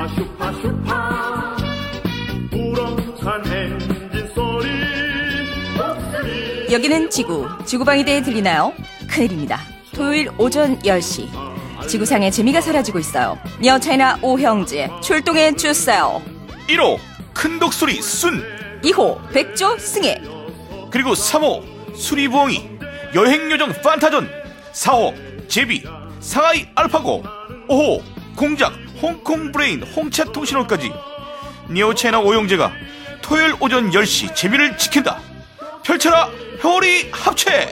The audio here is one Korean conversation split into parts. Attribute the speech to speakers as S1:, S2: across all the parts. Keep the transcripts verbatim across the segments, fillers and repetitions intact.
S1: 슈파 슈파 우렁찬 엔진 소리 목소리.
S2: 여기는 지구, 지구방위대에 들리나요? 큰일입니다. 토요일 오전 열 시 지구상의 재미가 사라지고 있어요. 여차이나 오형제 출동해 주세요.
S3: 일 호 큰 독수리 순,
S2: 이 호 백조 승혜,
S3: 그리고 삼 호 수리부엉이 여행요정 판타전, 사 호 제비 상하이 알파고, 오 호 공작 홍콩 브레인 홍차 통신원까지 니오차이나 오형제가 토요일 오전 열 시 재미를 지킨다. 펼쳐라 회오리 합체.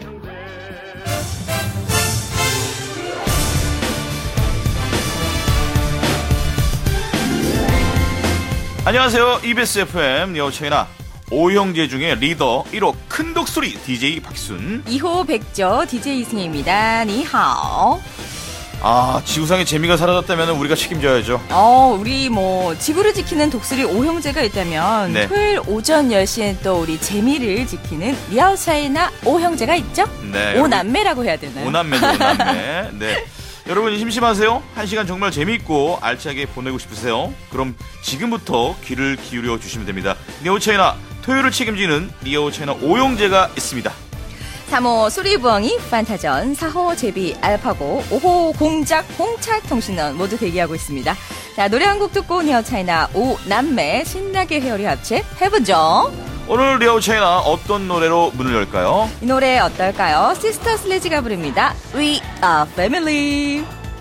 S3: 안녕하세요. 이비에스 에프엠 니오차이나 오형제 중에 리더 일 호 큰 독수리 디제이 박순,
S2: 이 호 백조 디제이 승혜입니다. 니하오.
S3: 아, 지구상의 재미가 사라졌다면 우리가 책임져야죠.
S2: 어, 우리 뭐 지구를 지키는 독수리 오형제가 있다면
S3: 네.
S2: 토요일 오전 열 시엔 또 우리 재미를 지키는 리아오차이나 오형제가 있죠?
S3: 네,
S2: 오남매라고 해야 되나요?
S3: 오남매죠, 오남매. 네. 여러분 심심하세요? 한 시간 정말 재미있고 알차게 보내고 싶으세요? 그럼 지금부터 귀를 기울여 주시면 됩니다. 니오차이나 토요일을 책임지는 니오차이나 오형제가 있습니다.
S2: 삼 호 수리부엉이 판타전, 사 호 제비 알파고, 오 호 공작 홍차 통신원 모두 대기하고 있습니다. 자, 노래 한 곡 듣고 니어차이나 오남매 신나게 회오리 합체 해보죠.
S3: 오늘 니오차이나 어떤 노래로 문을 열까요?
S2: 이 노래 어떨까요? 시스터 슬래지가 부릅니다. We are family.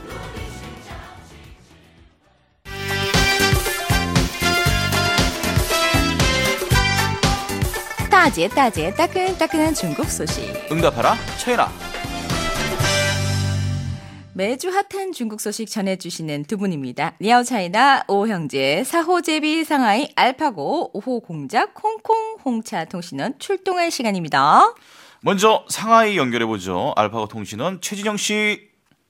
S2: 따지에 따지에 따끈따끈한 중국 소식.
S3: 응답하라 차이나.
S2: 매주 핫한 중국 소식 전해주시는 두 분입니다. 리아오차이나 오형제, 사 호 제비 상하이 알파고, 오 호 공작 홍콩 홍차 통신원 출동할 시간입니다.
S3: 먼저 상하이 연결해보죠. 알파고 통신원 최진영 씨.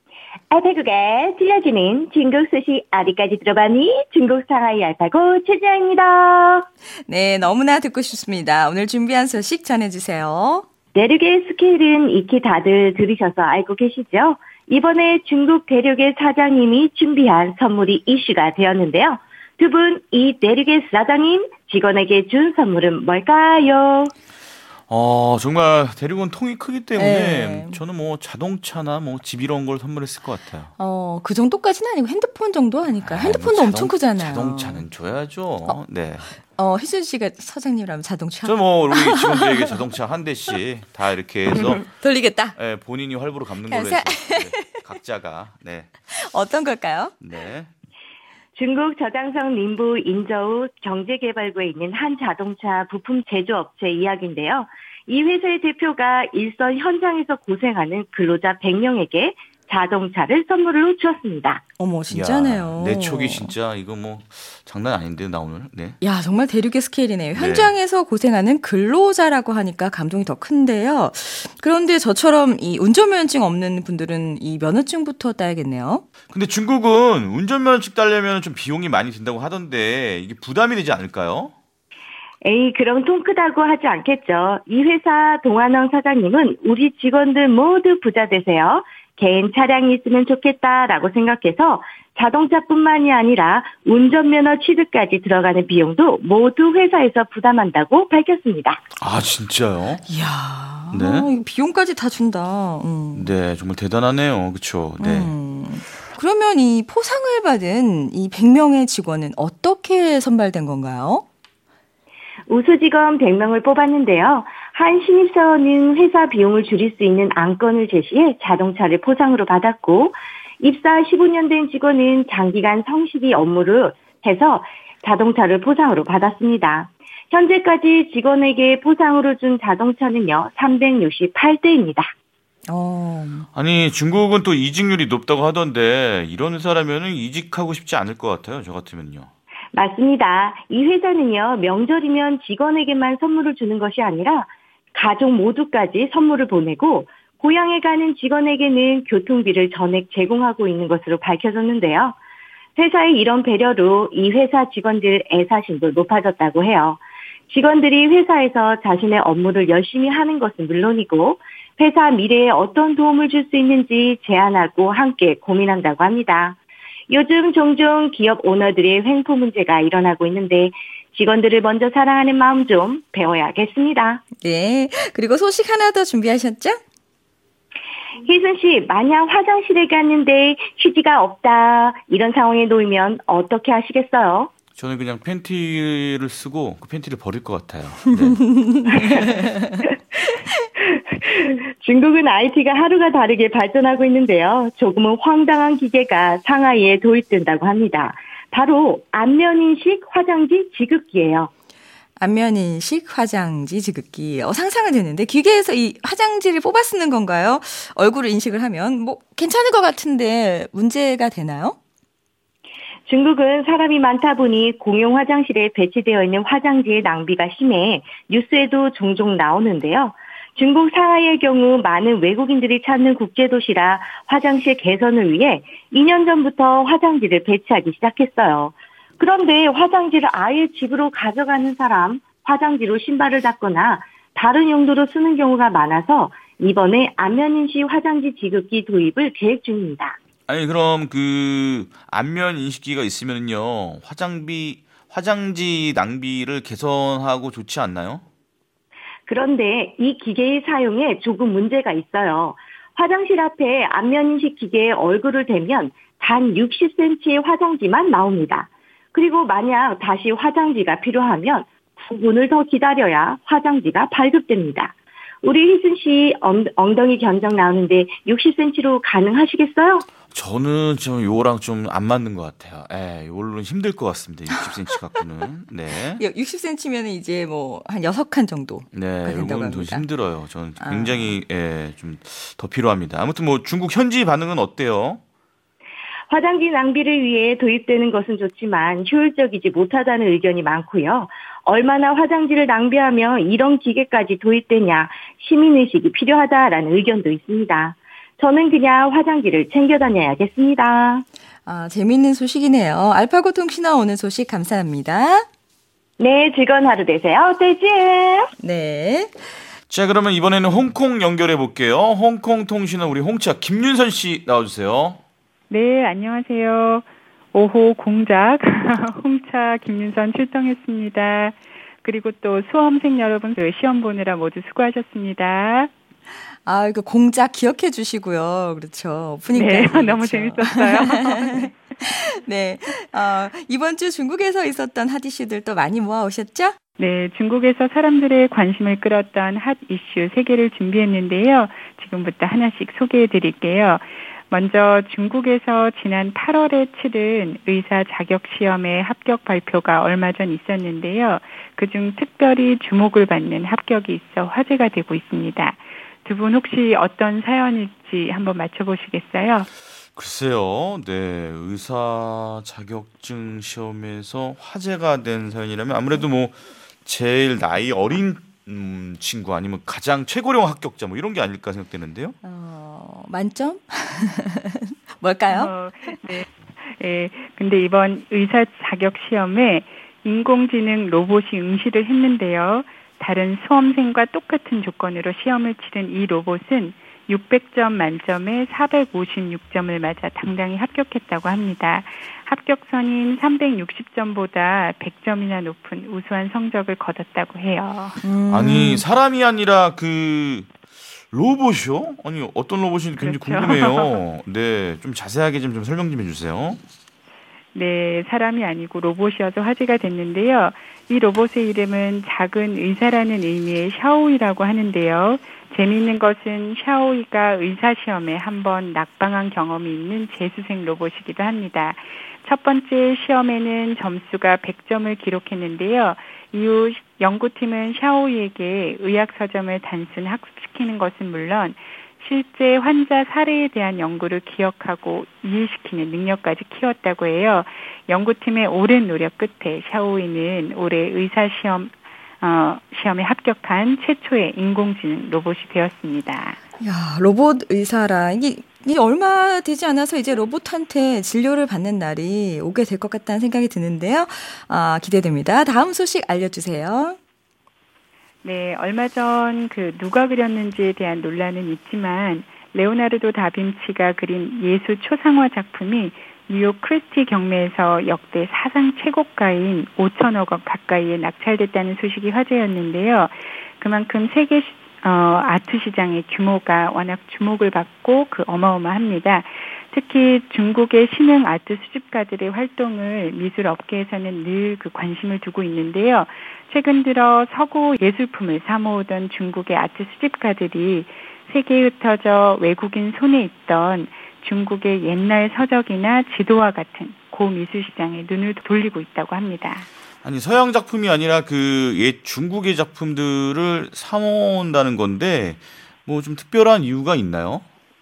S4: 알파고가 들려주는 중국 소식 어디까지 들어봤니? 중국 상하이 알파고 최지아입니다.
S2: 네, 너무나 듣고 싶습니다. 오늘 준비한 소식 전해주세요.
S4: 대륙의 스케일은 익히 다들 들으셔서 알고 계시죠? 이번에 중국 대륙의 사장님이 준비한 선물이 이슈가 되었는데요. 두 분, 이 대륙의 사장님 직원에게 준 선물은 뭘까요?
S3: 어, 정말 대륙은 통이 크기 때문에
S2: 네.
S3: 저는 뭐 자동차나 뭐 집 이런 걸 선물했을 것 같아요.
S2: 어, 그 정도까지는 아니고 핸드폰 정도 하니까. 핸드폰도
S3: 뭐 자동,
S2: 엄청 크잖아요.
S3: 자동차는 줘야죠.
S2: 어.
S3: 네.
S2: 어, 혜준 씨가 사장님이라면 자동차?
S3: 저 뭐 우리 직원들에게 자동차 한 대씩 다 이렇게 해서
S2: 돌리겠다.
S3: 네, 본인이 활부로 갚는 걸로
S2: 사-
S3: 해서 네, 각자가 네.
S2: 어떤 걸까요?
S3: 네.
S4: 중국 저장성 님부 인저우 경제개발구에 있는 한 자동차 부품 제조업체 이야기인데요. 이 회사의 대표가 일선 현장에서 고생하는 근로자 백 명에게 자동차를 선물로 주었습니다.
S2: 어머, 진짜네요.
S3: 야, 내 촉이 진짜 이거 뭐 장난 아닌데 나 오늘. 네.
S2: 야, 정말 대륙의 스케일이네요.
S3: 네.
S2: 현장에서 고생하는 근로자라고 하니까 감동이 더 큰데요. 그런데 저처럼 이 운전면허증 없는 분들은 이 면허증부터 따야겠네요.
S3: 근데 중국은 운전면허증 따려면 좀 비용이 많이 든다고 하던데 이게 부담이 되지 않을까요?
S4: 에이, 그럼 통 크다고 하지 않겠죠. 이 회사 동안원 사장님은 우리 직원들 모두 부자 되세요. 개인 차량이 있으면 좋겠다라고 생각해서 자동차뿐만이 아니라 운전면허 취득까지 들어가는 비용도 모두 회사에서 부담한다고 밝혔습니다.
S3: 아, 진짜요?
S2: 이야,
S3: 네.
S2: 어, 이거 비용까지 다 준다. 음.
S3: 네, 정말 대단하네요. 그렇죠. 네.
S2: 음. 그러면 이 포상을 받은 이 백 명의 직원은 어떻게 선발된 건가요?
S4: 우수직원 백 명을 뽑았는데요. 한 신입사원은 회사 비용을 줄일 수 있는 안건을 제시해 자동차를 포상으로 받았고, 입사 십오 년 된 직원은 장기간 성실히 업무를 해서 자동차를 포상으로 받았습니다. 현재까지 직원에게 포상으로 준 자동차는요, 삼백육십팔 대입니다.
S2: 어.
S3: 아니, 중국은 또 이직률이 높다고 하던데 이런 회사라면 이직하고 싶지 않을 것 같아요. 저 같으면요.
S4: 맞습니다. 이 회사는요, 명절이면 직원에게만 선물을 주는 것이 아니라 가족 모두까지 선물을 보내고 고향에 가는 직원에게는 교통비를 전액 제공하고 있는 것으로 밝혀졌는데요. 회사의 이런 배려로 이 회사 직원들 애사심도 높아졌다고 해요. 직원들이 회사에서 자신의 업무를 열심히 하는 것은 물론이고 회사 미래에 어떤 도움을 줄 수 있는지 제안하고 함께 고민한다고 합니다. 요즘 종종 기업 오너들의 횡포 문제가 일어나고 있는데 직원들을 먼저 사랑하는 마음 좀 배워야겠습니다.
S2: 네. 그리고 소식 하나 더 준비하셨죠?
S4: 희순 씨, 만약 화장실에 갔는데 휴지가 없다 이런 상황에 놓이면 어떻게 하시겠어요?
S3: 저는 그냥 팬티를 쓰고 그 팬티를 버릴 것 같아요. 네.
S4: 중국은 아이티가 하루가 다르게 발전하고 있는데요. 조금은 황당한 기계가 상하이에 도입된다고 합니다. 바로 안면인식 화장지 지급기예요.
S2: 안면인식 화장지 지급기. 어, 상상은 되는데 기계에서 이 화장지를 뽑아 쓰는 건가요? 얼굴을 인식을 하면 뭐 괜찮을 것 같은데 문제가 되나요?
S4: 중국은 사람이 많다 보니 공용 화장실에 배치되어 있는 화장지의 낭비가 심해 뉴스에도 종종 나오는데요. 중국 상하이의 경우 많은 외국인들이 찾는 국제도시라 화장실 개선을 위해 이 년 전부터 화장지를 배치하기 시작했어요. 그런데 화장지를 아예 집으로 가져가는 사람, 화장지로 신발을 닦거나 다른 용도로 쓰는 경우가 많아서 이번에 안면인식 화장지 지급기 도입을 계획 중입니다.
S3: 아니 그럼 그 안면 인식기가 있으면요 화장비 화장지 낭비를 개선하고 좋지 않나요?
S4: 그런데 이 기계의 사용에 조금 문제가 있어요. 화장실 앞에 안면인식 기계에 얼굴을 대면 단 육십 센티미터의 화장지만 나옵니다. 그리고 만약 다시 화장지가 필요하면 구 분을 더 기다려야 화장지가 발급됩니다. 우리 희순 씨 엉덩이 견적 나오는데 육십 센티미터로 가능하시겠어요?
S3: 저는 좀 요거랑 좀 안 맞는 것 같아요. 예, 요걸로는 힘들 것 같습니다. 육십 센티미터 갖고는. 네.
S2: 육십 센티미터면 이제 뭐 한 여섯 칸 정도.
S3: 네, 요거는 더 힘들어요. 저는 굉장히
S2: 아.
S3: 예, 좀 더 필요합니다. 아무튼 뭐 중국 현지 반응은 어때요?
S4: 화장지 낭비를 위해 도입되는 것은 좋지만 효율적이지 못하다는 의견이 많고요. 얼마나 화장지를 낭비하며 이런 기계까지 도입되냐 시민의식이 필요하다라는 의견도 있습니다. 저는 그냥 화장지를 챙겨 다녀야겠습니다.
S2: 아, 재미있는 소식이네요. 알파고 통신원 오늘 소식 감사합니다.
S4: 네, 즐거운 하루 되세요. 떼지에.
S2: 네.
S3: 자, 그러면 이번에는 홍콩 연결해 볼게요. 홍콩 통신원 우리 홍차 김윤선 씨 나와주세요.
S5: 네, 안녕하세요. 오호 공작 홍차 김윤선 출동했습니다. 그리고 또 수험생 여러분 시험 보느라 모두 수고하셨습니다.
S2: 아, 그 공작 기억해 주시고요. 그렇죠. 오프닝까지.
S5: 네,
S2: 그렇죠.
S5: 너무 재밌었어요.
S2: 네, 어, 이번 주 중국에서 있었던 핫 이슈들 또 많이 모아오셨죠?
S5: 네, 중국에서 사람들의 관심을 끌었던 핫 이슈 세 개를 준비했는데요. 지금부터 하나씩 소개해 드릴게요. 먼저 중국에서 지난 팔월에 치른 의사 자격 시험의 합격 발표가 얼마 전 있었는데요. 그중 특별히 주목을 받는 합격이 있어 화제가 되고 있습니다. 두 분 혹시 어떤 사연일지 한번 맞춰보시겠어요?
S3: 글쎄요, 네, 의사 자격증 시험에서 화제가 된 사연이라면 아무래도 뭐 제일 나이 어린 음, 친구 아니면 가장 최고령 합격자 뭐 이런 게 아닐까 생각되는데요.
S2: 어, 만점? 뭘까요?
S5: 어, 네. 네. 근데 이번 의사 자격 시험에 인공지능 로봇이 응시를 했는데요. 다른 수험생과 똑같은 조건으로 시험을 치른 이 로봇은 육백 점 만점에 사백오십육 점을 맞아 당당히 합격했다고 합니다. 합격선인 삼백육십 점보다 백 점이나 높은 우수한 성적을 거뒀다고 해요.
S2: 음.
S3: 아니 사람이 아니라 그 로봇이요? 아니 어떤 로봇인지 굉장히
S5: 그렇죠.
S3: 궁금해요. 네, 좀 자세하게 좀, 좀 설명 좀 해주세요.
S5: 네, 사람이 아니고 로봇이어서 화제가 됐는데요. 이 로봇의 이름은 작은 의사라는 의미의 샤오이라고 하는데요. 재미있는 것은 샤오이가 의사시험에 한번 낙방한 경험이 있는 재수생 로봇이기도 합니다. 첫 번째 시험에는 점수가 백 점을 기록했는데요. 이후 연구팀은 샤오이에게 의학서점을 단순 학습시키는 것은 물론 실제 환자 사례에 대한 연구를 기억하고 이해시키는 능력까지 키웠다고 해요. 연구팀의 오랜 노력 끝에 샤오이는 올해 의사시험 어, 시험에 합격한 최초의 인공지능 로봇이 되었습니다.
S2: 야, 로봇 의사라. 이게, 이게 얼마 되지 않아서 이제 로봇한테 진료를 받는 날이 오게 될 것 같다는 생각이 드는데요. 아, 기대됩니다. 다음 소식 알려주세요.
S5: 네, 얼마 전 그 누가 그렸는지에 대한 논란은 있지만 레오나르도 다빈치가 그린 예수 초상화 작품이 뉴욕 크리스티 경매에서 역대 사상 최고가인 오천억 원 가까이에 낙찰됐다는 소식이 화제였는데요. 그만큼 세계 어, 아트 시장의 규모가 워낙 주목을 받고 그 어마어마합니다. 특히 중국의 신흥 아트 수집가들의 활동을 미술 업계에서는 늘 그 관심을 두고 있는데요. 최근 들어 서구 예술품을 사모으던 중국의 아트 수집가들이 세계에 흩어져 외국인 손에 있던 중국의 옛날 서적이나 지도와 같은 고미술 시장에 눈을 돌리고 있다고 합니다.
S3: 아니 서양 작품이 아니라 그 옛 중국의 작품들을 사모은다는 건데 뭐 좀 특별한 이유가 있나요?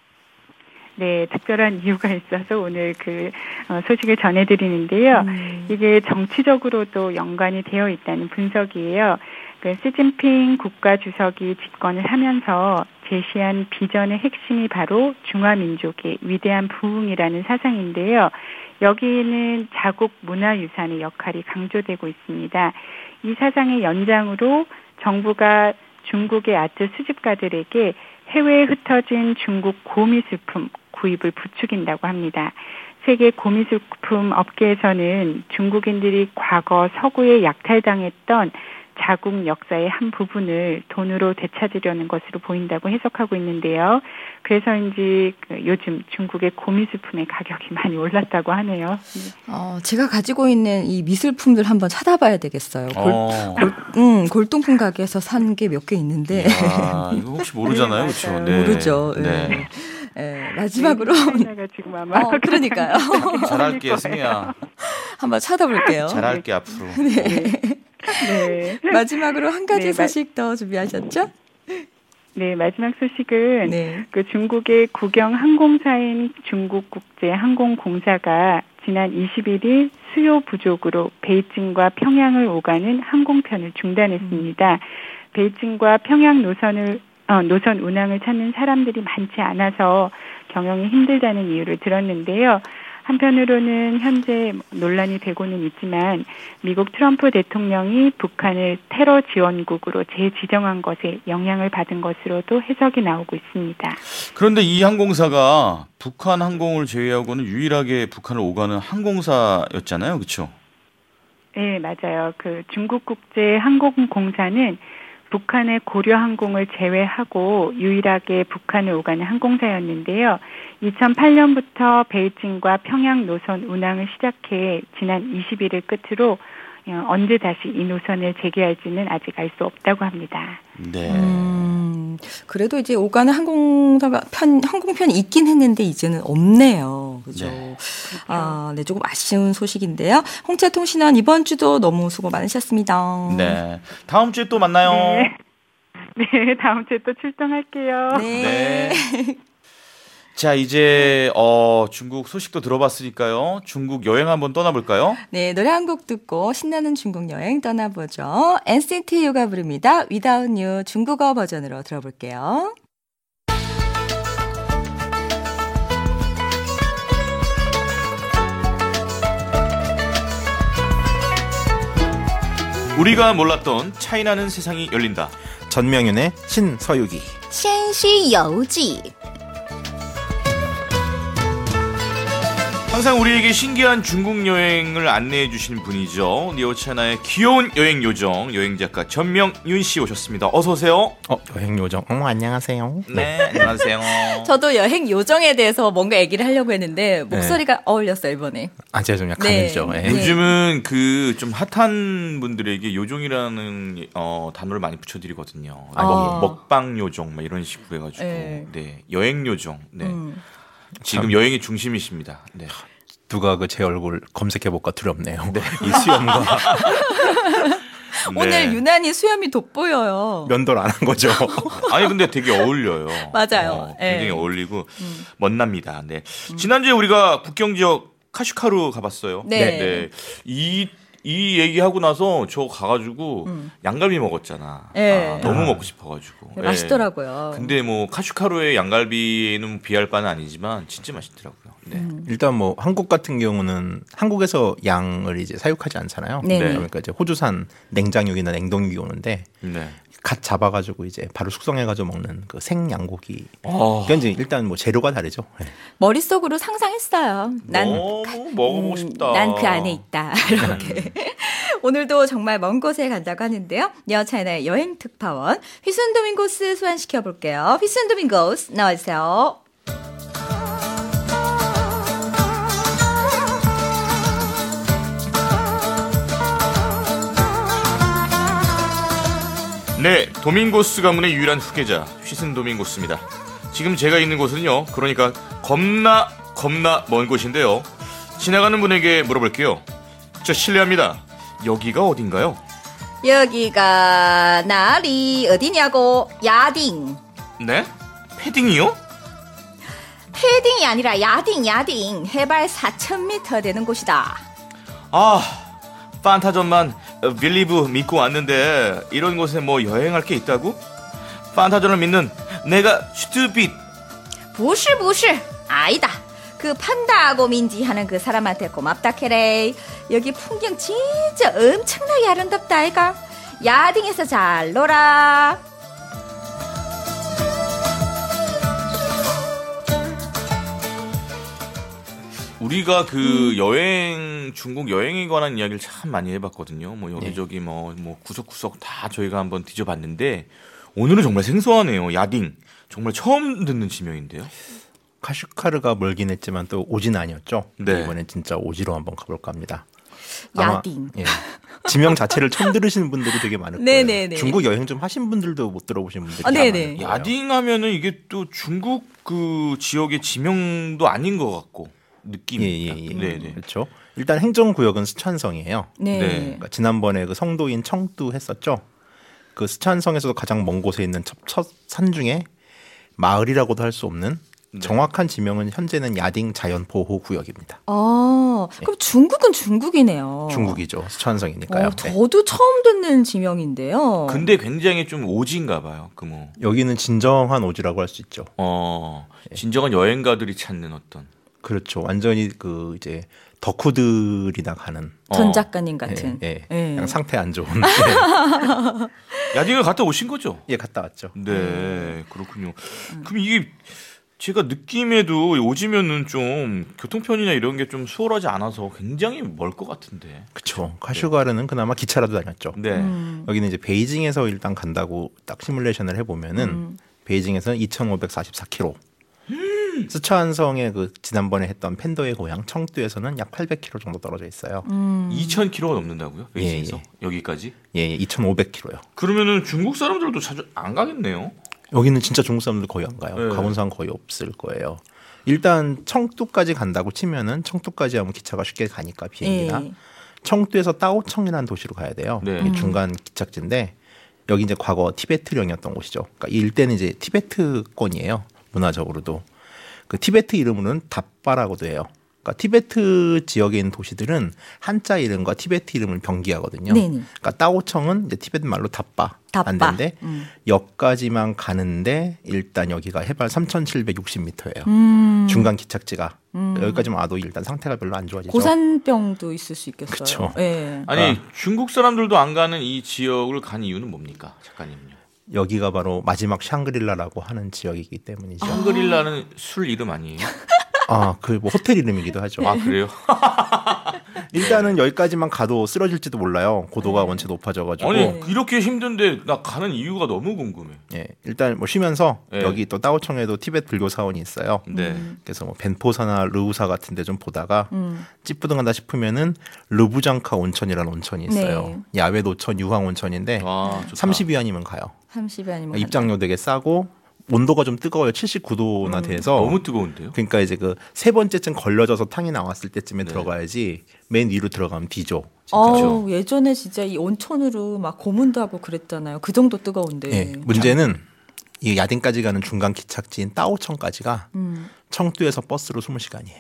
S5: 네, 특별한 이유가 있어서 오늘 그 소식을 전해드리는데요. 음. 이게 정치적으로도 연관이 되어 있다는 분석이에요. 그 시진핑 국가주석이 집권을 하면서 제시한 비전의 핵심이 바로 중화민족의 위대한 부흥이라는 사상인데요. 여기에는 자국 문화유산의 역할이 강조되고 있습니다. 이 사상의 연장으로 정부가 중국의 아트 수집가들에게 해외에 흩어진 중국 고미술품 구입을 부추긴다고 합니다. 세계 고미술품 업계에서는 중국인들이 과거 서구에 약탈당했던 자국 역사의 한 부분을 돈으로 되찾으려는 것으로 보인다고 해석하고 있는데요. 그래서인지 요즘 중국의 고미술품의 가격이 많이 올랐다고 하네요.
S2: 어, 제가 가지고 있는 이 미술품들 한번 찾아봐야 되겠어요. 골,
S3: 어.
S2: 골, 음, 골동품 가게에서 산 게 몇 개 있는데.
S3: 아, 이거 혹시 모르잖아요.
S5: 네,
S3: 그렇죠?
S2: 네. 모르죠.
S3: 네.
S2: 네. 네, 마지막으로.
S5: 네, 지금 아마
S2: 어, 그러니까요.
S3: 잘할게요, 승희야.
S2: 한번 찾아볼게요.
S3: 잘할게 앞으로.
S2: 네.
S5: 네.
S2: 마지막으로 한 가지
S5: 네,
S2: 소식 더 준비하셨죠?
S5: 네, 마지막 소식은
S2: 네.
S5: 그 중국의 국영 항공사인 중국국제항공공사가 지난 이십일 일 수요 부족으로 베이징과 평양을 오가는 항공편을 중단했습니다. 음. 베이징과 평양 노선을 어, 노선 운항을 찾는 사람들이 많지 않아서 경영이 힘들다는 이유를 들었는데요. 한편으로는 현재 논란이 되고는 있지만 미국 트럼프 대통령이 북한을 테러 지원국으로 재지정한 것에 영향을 받은 것으로도 해석이 나오고 있습니다.
S3: 그런데 이 항공사가 북한 항공을 제외하고는 유일하게 북한을 오가는 항공사였잖아요. 그렇죠?
S5: 네, 맞아요. 그 중국국제항공공사는 북한의 고려항공을 제외하고 유일하게 북한을 오가는 항공사였는데요. 이천팔 년부터 베이징과 평양 노선 운항을 시작해 지난 이십일 일 끝으로 언제 다시 이 노선을 재개할지는 아직 알 수 없다고 합니다.
S3: 네.
S2: 음, 그래도 이제 오가는 항공사가 편 항공편이 있긴 했는데 이제는 없네요. 그죠? 네. 아, 네, 조금 아쉬운 소식인데요. 홍차통신원 이번 주도 너무 수고 많으셨습니다.
S3: 네. 다음 주에 또 만나요.
S5: 네. 네, 다음 주에 또 출동할게요.
S2: 네.
S3: 네. 자, 이제 어, 중국 소식도 들어봤으니까요. 중국 여행 한번 떠나볼까요?
S2: 네, 노래 한 곡 듣고 신나는 중국 여행 떠나보죠. 엔시티 U가 부릅니다. Without You 중국어 버전으로 들어볼게요.
S3: 우리가 몰랐던 차이나는 세상이 열린다.
S6: 전명윤의 신서유기.
S7: 谦虚游记
S3: 항상 우리에게 신기한 중국 여행을 안내해 주신 분이죠. 니오차나의 귀여운 여행 요정 여행작가 전명윤 씨 오셨습니다. 어서 오세요.
S6: 어, 여행 요정. 어머, 안녕하세요.
S3: 네, 안녕하세요.
S2: 저도 여행 요정에 대해서 뭔가 얘기를 하려고 했는데 목소리가 네. 어울렸어요, 이번에.
S6: 아, 제가 좀 약간이죠.
S2: 네.
S6: 네.
S3: 요즘은 그 좀 핫한 분들에게 요정이라는 어, 단어를 많이 붙여드리거든요.
S2: 아.
S3: 먹, 먹방 요정 막 이런 식으로 해가지고
S2: 네.
S3: 네, 여행 요정. 네. 음. 지금
S6: 참.
S3: 여행의 중심이십니다. 네.
S6: 누가 그 제 얼굴 검색해볼까 두렵네요. 네. 이 수염과
S3: 네.
S2: 오늘 유난히 수염이 돋보여요.
S6: 면도를 안 한 거죠.
S3: 아니 근데 되게 어울려요.
S2: 맞아요.
S3: 어, 굉장히
S2: 네.
S3: 어울리고
S2: 음.
S3: 멋납니다. 네. 음. 지난주에 우리가 국경 지역 카슈카루 가봤어요.
S2: 네.
S3: 네. 이 이 얘기하고 나서 저 가가지고 음. 양갈비 먹었잖아.
S2: 네.
S3: 아, 너무 먹고 싶어가지고.
S2: 네, 맛있더라고요.
S3: 네. 근데 뭐 카슈카루의 양갈비는 비할 바는 아니지만 진짜 맛있더라고요. 네.
S2: 음.
S6: 일단 뭐 한국 같은 경우는 한국에서 양을 이제 사육하지 않잖아요.
S2: 네.
S6: 그러니까 이제 호주산 냉장육이나 냉동육이 오는데
S3: 네.
S6: 갓 잡아가지고 이제 바로 숙성해가지고 먹는 그 생양고기.
S3: 어.
S6: 그러니까 이제 일단 뭐 재료가 다르죠. 네.
S2: 머릿속으로 상상했어요. 난
S3: 너무 먹어보고 싶다.
S2: 난 그 안에 있다. 이렇게. 오늘도 정말 먼 곳에 간다고 하는데요. 여차이나의 여행 특파원 휘순 도밍고스 소환시켜 볼게요. 휘순 도밍고스 나와주세요.
S3: 네, 도밍고스 가문의 유일한 후계자 휘슨 도밍고스입니다. 지금 제가 있는 곳은요, 그러니까 겁나 겁나 먼 곳인데요. 지나가는 분에게 물어볼게요. 저 실례합니다. 여기가 어딘가요?
S2: 여기가 나리 어디냐고. 야딩.
S3: 네? 패딩이요?
S2: 패딩이 아니라 야딩 야딩. 해발 사천 미터 되는 곳이다.
S3: 아, 판타전만 빌리브 믿고 왔는데 이런 곳에 뭐 여행할 게 있다고? 판타전을 믿는 내가 스튜핏.
S2: 부실 부실. 아니다. 그 판다고 민지 하는 그 사람한테 고맙다 캐레. 여기 풍경 진짜 엄청나게 아름답다 아이가. 야딩에서 잘 놀아.
S3: 우리가 그 여행, 중국 여행에 관한 이야기를 참 많이 해봤거든요. 뭐 여기저기 뭐, 뭐 구석구석 다 저희가 한번 뒤져봤는데 오늘은 정말 생소하네요. 야딩. 정말 처음 듣는 지명인데요.
S6: 카슈카르가 멀긴 했지만 또 오지는 아니었죠.
S3: 네.
S6: 이번엔 진짜 오지로 한번 가볼까 합니다.
S2: 야딩.
S6: 예, 지명 자체를 처음 들으시는 분들이 되게 많을 거예요.
S2: 네네네.
S6: 중국 여행 좀 하신 분들도 못 들어보신 분들이
S2: 아, 네네.
S6: 많을 거예요.
S3: 야딩 하면은 이게 또 중국 그 지역의 지명도 아닌 것 같고 느낌이.
S6: 예, 예, 예.
S3: 네네.
S6: 그렇죠. 일단 행정구역은 스촨성이에요.
S2: 네.
S3: 네.
S6: 그러니까 지난번에 그 성도인 청두 했었죠. 그 스촨성에서도 가장 먼 곳에 있는 첫, 첫 산 중에 마을이라고도 할 수 없는
S3: 네.
S6: 정확한 지명은 현재는 야딩 자연보호구역입니다.
S2: 아, 그럼 중국은 중국이네요.
S6: 중국이죠. 스촨성이니까요.
S2: 어,
S6: 네.
S2: 저도 처음 듣는 지명인데요.
S3: 근데 굉장히 좀 오지인가 봐요. 그 뭐.
S6: 여기는 진정한 오지라고 할 수 있죠.
S3: 어, 진정한 여행가들이 찾는 어떤.
S6: 그렇죠. 완전히 그 이제 덕후들이나 가는
S2: 전
S3: 어.
S2: 작가님 같은.
S6: 예, 예.
S2: 예.
S6: 그냥 상태 안 좋은.
S3: 야딩을 갔다 오신 거죠?
S6: 예, 갔다 왔죠.
S3: 네, 그렇군요. 그럼 이게 제가 느낌에도 오지면은 좀 교통편이나 이런 게 좀 수월하지 않아서 굉장히 멀 것 같은데.
S6: 그렇죠. 카슈가르는 그나마 기차라도 다녔죠.
S3: 네.
S2: 음.
S6: 여기는 이제 베이징에서 일단 간다고 딱 시뮬레이션을 해보면은
S2: 음.
S6: 베이징에서는 이천오백사십사 킬로미터. 스촨성의 그 지난번에 했던 팬더의 고향 청두에서는 약 팔백 킬로미터 정도 떨어져 있어요.
S2: 음.
S3: 이천 킬로미터가 넘는다고요? 베이징에서
S6: 예,
S3: 여기까지?
S6: 예, 예, 이천오백 킬로미터요.
S3: 그러면은 중국 사람들도 자주 안 가겠네요.
S6: 여기는 진짜 중국 사람들 거의 안 가요.
S3: 네.
S6: 가본 사람 거의 없을 거예요. 일단 청두까지 간다고 치면은 청두까지 하면 기차가 쉽게 가니까 비행기나
S2: 예.
S6: 청두에서 따오청이라는 도시로 가야 돼요.
S3: 네.
S6: 이게 중간 기착지인데 여기 이제 과거 티베트령이었던 곳이죠. 그러니까 이 일대는 이제 티베트권이에요. 문화적으로도. 그 티베트 이름으로는 답바라고도 해요. 그러니까 티베트 지역에 있는 도시들은 한자 이름과 티베트 이름을 병기하거든요.
S2: 네네.
S6: 그러니까 따오청은 이제 티베트 말로 답바.
S2: 답바.
S6: 안 되는데
S2: 음.
S6: 역까지만 가는데 일단 여기가 해발 삼천칠백육십 미터예요.
S2: 음.
S6: 중간 기착지가
S2: 음.
S6: 여기까지만 와도 일단 상태가 별로 안 좋아지죠.
S2: 고산병도 있을 수 있겠어요.
S6: 그쵸.
S2: 예.
S3: 아니
S6: 아.
S3: 중국 사람들도 안 가는 이 지역을 간 이유는 뭡니까, 작가님은요?
S6: 여기가 바로 마지막 샹그릴라라고 하는 지역이기 때문이죠.
S3: 샹그릴라는 술 이름 아니에요?
S6: 아, 그 뭐 호텔 이름이기도 하죠.
S3: 아 그래요?
S6: 일단은 여기까지만 가도 쓰러질지도 몰라요. 고도가 원체 높아져가지고.
S3: 아니 이렇게 힘든데 나 가는 이유가 너무 궁금해.
S6: 예, 일단 뭐 쉬면서
S3: 네.
S6: 여기 또 따오청에도 티베트 불교 사원이 있어요.
S3: 네.
S6: 그래서 뭐 벤포사나 르우사 같은데 좀 보다가
S2: 음.
S6: 찌뿌둥하다 싶으면은 르부장카 온천이라는 온천이 있어요.
S2: 네.
S6: 야외 노천 유황 온천인데
S3: 아, 좋다.
S6: 삼십 위안이면 가요.
S2: 삼십 아니면
S6: 입장료 되게 싸고 온도가 좀 뜨거워요. 칠십구 도나 돼서.
S3: 너무 뜨거운데요?
S6: 그러니까 이제 그 세 번째쯤 걸려져서 탕이 나왔을 때쯤에
S3: 네.
S6: 들어가야지 맨 위로 들어가면 뒤죠. 진짜.
S2: 어, 예전에 진짜 이 온천으로 막 고문도 하고 그랬잖아요. 그 정도 뜨거운데.
S6: 예, 문제는 이 야딩까지 가는 중간 기착지인 따오청까지가
S2: 음.
S6: 청두에서 버스로 이십 시간이에요.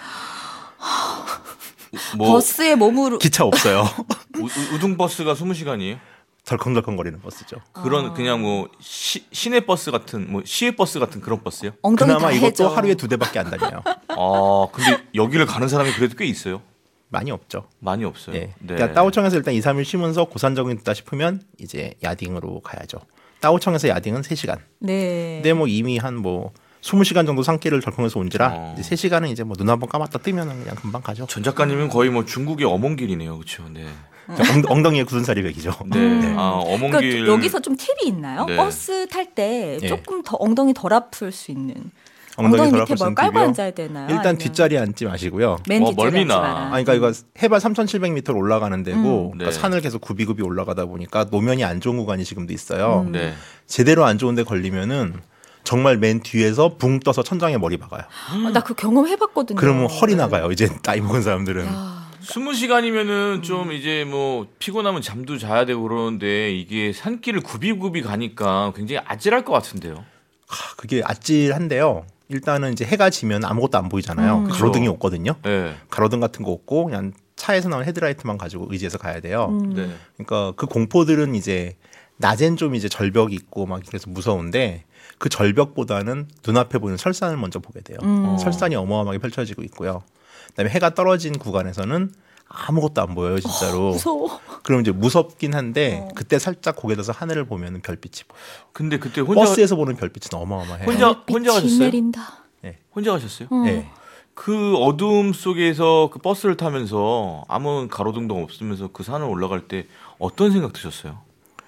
S3: 뭐
S2: 버스에 몸으로
S6: 기차 없어요.
S3: 우, 우- 우등버스가 이십 시간이에요?
S6: 덜컹덜컹거리는 버스죠.
S3: 그런 그냥 뭐 시, 시내 버스 같은 뭐 시외 버스 같은 그런 버스요?
S2: 엉덩이
S6: 그나마
S2: 다
S6: 이것도
S2: 해져.
S6: 하루에 두 대밖에 안 다녀요.
S3: 아 근데 여기를 가는 사람이 그래도 꽤 있어요.
S6: 많이 없죠.
S3: 많이 없어요.
S6: 예.
S3: 네.
S6: 그러니까 따오청에서 일단 이, 삼 일 쉬면서 고산적이 됐다 싶으면 이제 야딩으로 가야죠. 따오청에서 야딩은 세 시간.
S2: 네.
S6: 근데 뭐 이미 한 뭐 이십 시간 정도 산길을 덜컹해서 온지라
S3: 어.
S6: 이제 세 시간은 이제 뭐 눈 한 번 감았다 뜨면은 그냥 금방 가죠.
S3: 전 작가님은 거의 뭐 중국의 어몽길이네요, 그렇죠? 네.
S6: 엉, 엉덩이에 굳은 살이 백이죠.
S3: 네.
S2: 음.
S3: 아, 어몽길.
S2: 그러니까 여기서 좀 팁이 있나요?
S3: 네.
S2: 버스 탈 때
S6: 예.
S2: 조금 더 엉덩이 덜 아플 수 있는.
S6: 엉덩이
S2: 엉덩이
S6: 덜
S2: 밑에
S6: 아플 수
S2: 뭘
S6: 있는
S2: 깔고
S6: 팁이요?
S2: 앉아야 되나요?
S6: 일단
S2: 아니면
S6: 뒷자리에 앉지 마시고요.
S2: 맨
S3: 어,
S2: 뒷자리에
S3: 멀미나.
S2: 앉지 마라.
S6: 아니, 그러니까 이거 해발 삼천칠백 미터로 올라가는 데고
S3: 음.
S6: 그러니까
S3: 네.
S6: 산을 계속 굽이굽이 올라가다 보니까 노면이 안 좋은 구간이 지금도 있어요.
S2: 음.
S3: 네.
S6: 제대로 안 좋은 데 걸리면은 정말 맨 뒤에서 붕 떠서 천장에 머리 박아요.
S2: 어, 나 그 경험 해봤거든요.
S6: 그러면 허리 나가요. 이제 나이 먹은 사람들은.
S3: 스무 시간이면은 좀 이제 뭐 피곤하면 잠도 자야 되고 그러는데 이게 산길을 굽이굽이 가니까 굉장히 아찔할 것 같은데요.
S6: 하, 그게 아찔한데요. 일단은 이제 해가 지면 아무것도 안 보이잖아요.
S2: 음.
S6: 가로등이 없거든요.
S3: 네.
S6: 가로등 같은 거 없고 그냥 차에서 나온 헤드라이트만 가지고 의지해서 가야 돼요.
S2: 음.
S3: 네.
S6: 그러니까 그 공포들은 이제 낮엔 좀 이제 절벽이 있고 막 그래서 무서운데 그 절벽보다는 눈앞에 보이는 설산을 먼저 보게 돼요.
S2: 음.
S6: 설산이 어마어마하게 펼쳐지고 있고요. 그다음에 해가 떨어진 구간에서는 아무것도 안 보여요, 진짜로.
S2: 무서워.
S6: 그럼 이제 무섭긴 한데
S2: 어.
S6: 그때 살짝 고개 들어서 하늘을 보면 별빛이 보여요.
S3: 근데 그때 혼자
S6: 버스에서 보는 별빛은 어마어마해요.
S3: 혼자 혼자
S2: 빛이
S3: 가셨어요?
S2: 내린다.
S3: 혼자 가셨어요?
S2: 어.
S6: 네.
S3: 그 어둠 속에서 그 버스를 타면서 아무 가로등도 없으면서 그 산을 올라갈 때 어떤 생각 드셨어요?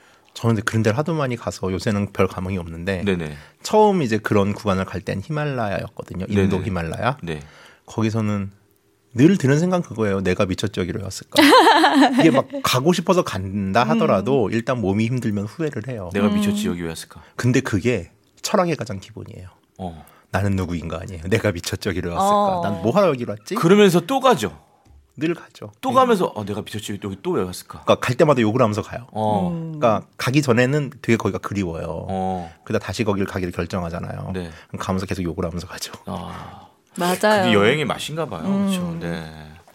S6: 저는 근데 그런 데를 하도 많이 가서 요새는 별 감흥이 없는데
S3: 네네.
S6: 처음 이제 그런 구간을 갈 땐 히말라야였거든요. 인도
S3: 네네.
S6: 히말라야.
S3: 네.
S6: 거기서는 늘 드는 생각 그거예요. 내가 미쳤지 여기로였을까. 이게 막 가고 싶어서 간다 하더라도 일단 몸이 힘들면 후회를 해요.
S3: 내가 미쳤지 여기 왜 왔을까?
S6: 근데 그게 철학의 가장 기본이에요.
S3: 어.
S6: 나는 누구인가 아니에요. 내가 미쳤지 여기로 왔을까.
S2: 어.
S6: 난 뭐 하러 여기로 왔지?
S3: 그러면서 또 가죠.
S6: 늘 가죠.
S3: 또 가면서 어, 내가 미쳤지 여기 또 왜 왔을까?
S6: 그러니까 갈 때마다 욕을 하면서 가요.
S3: 어.
S2: 음.
S6: 그러니까 가기 전에는 되게 거기가 그리워요.
S3: 어.
S6: 그러다 다시 거기를 가기를 결정하잖아요.
S3: 네.
S6: 그럼 가면서 계속 욕을 하면서 가죠.
S3: 아.
S2: 맞아요.
S3: 그게 여행의 맛인가 봐요.
S2: 음.
S3: 그렇죠. 네.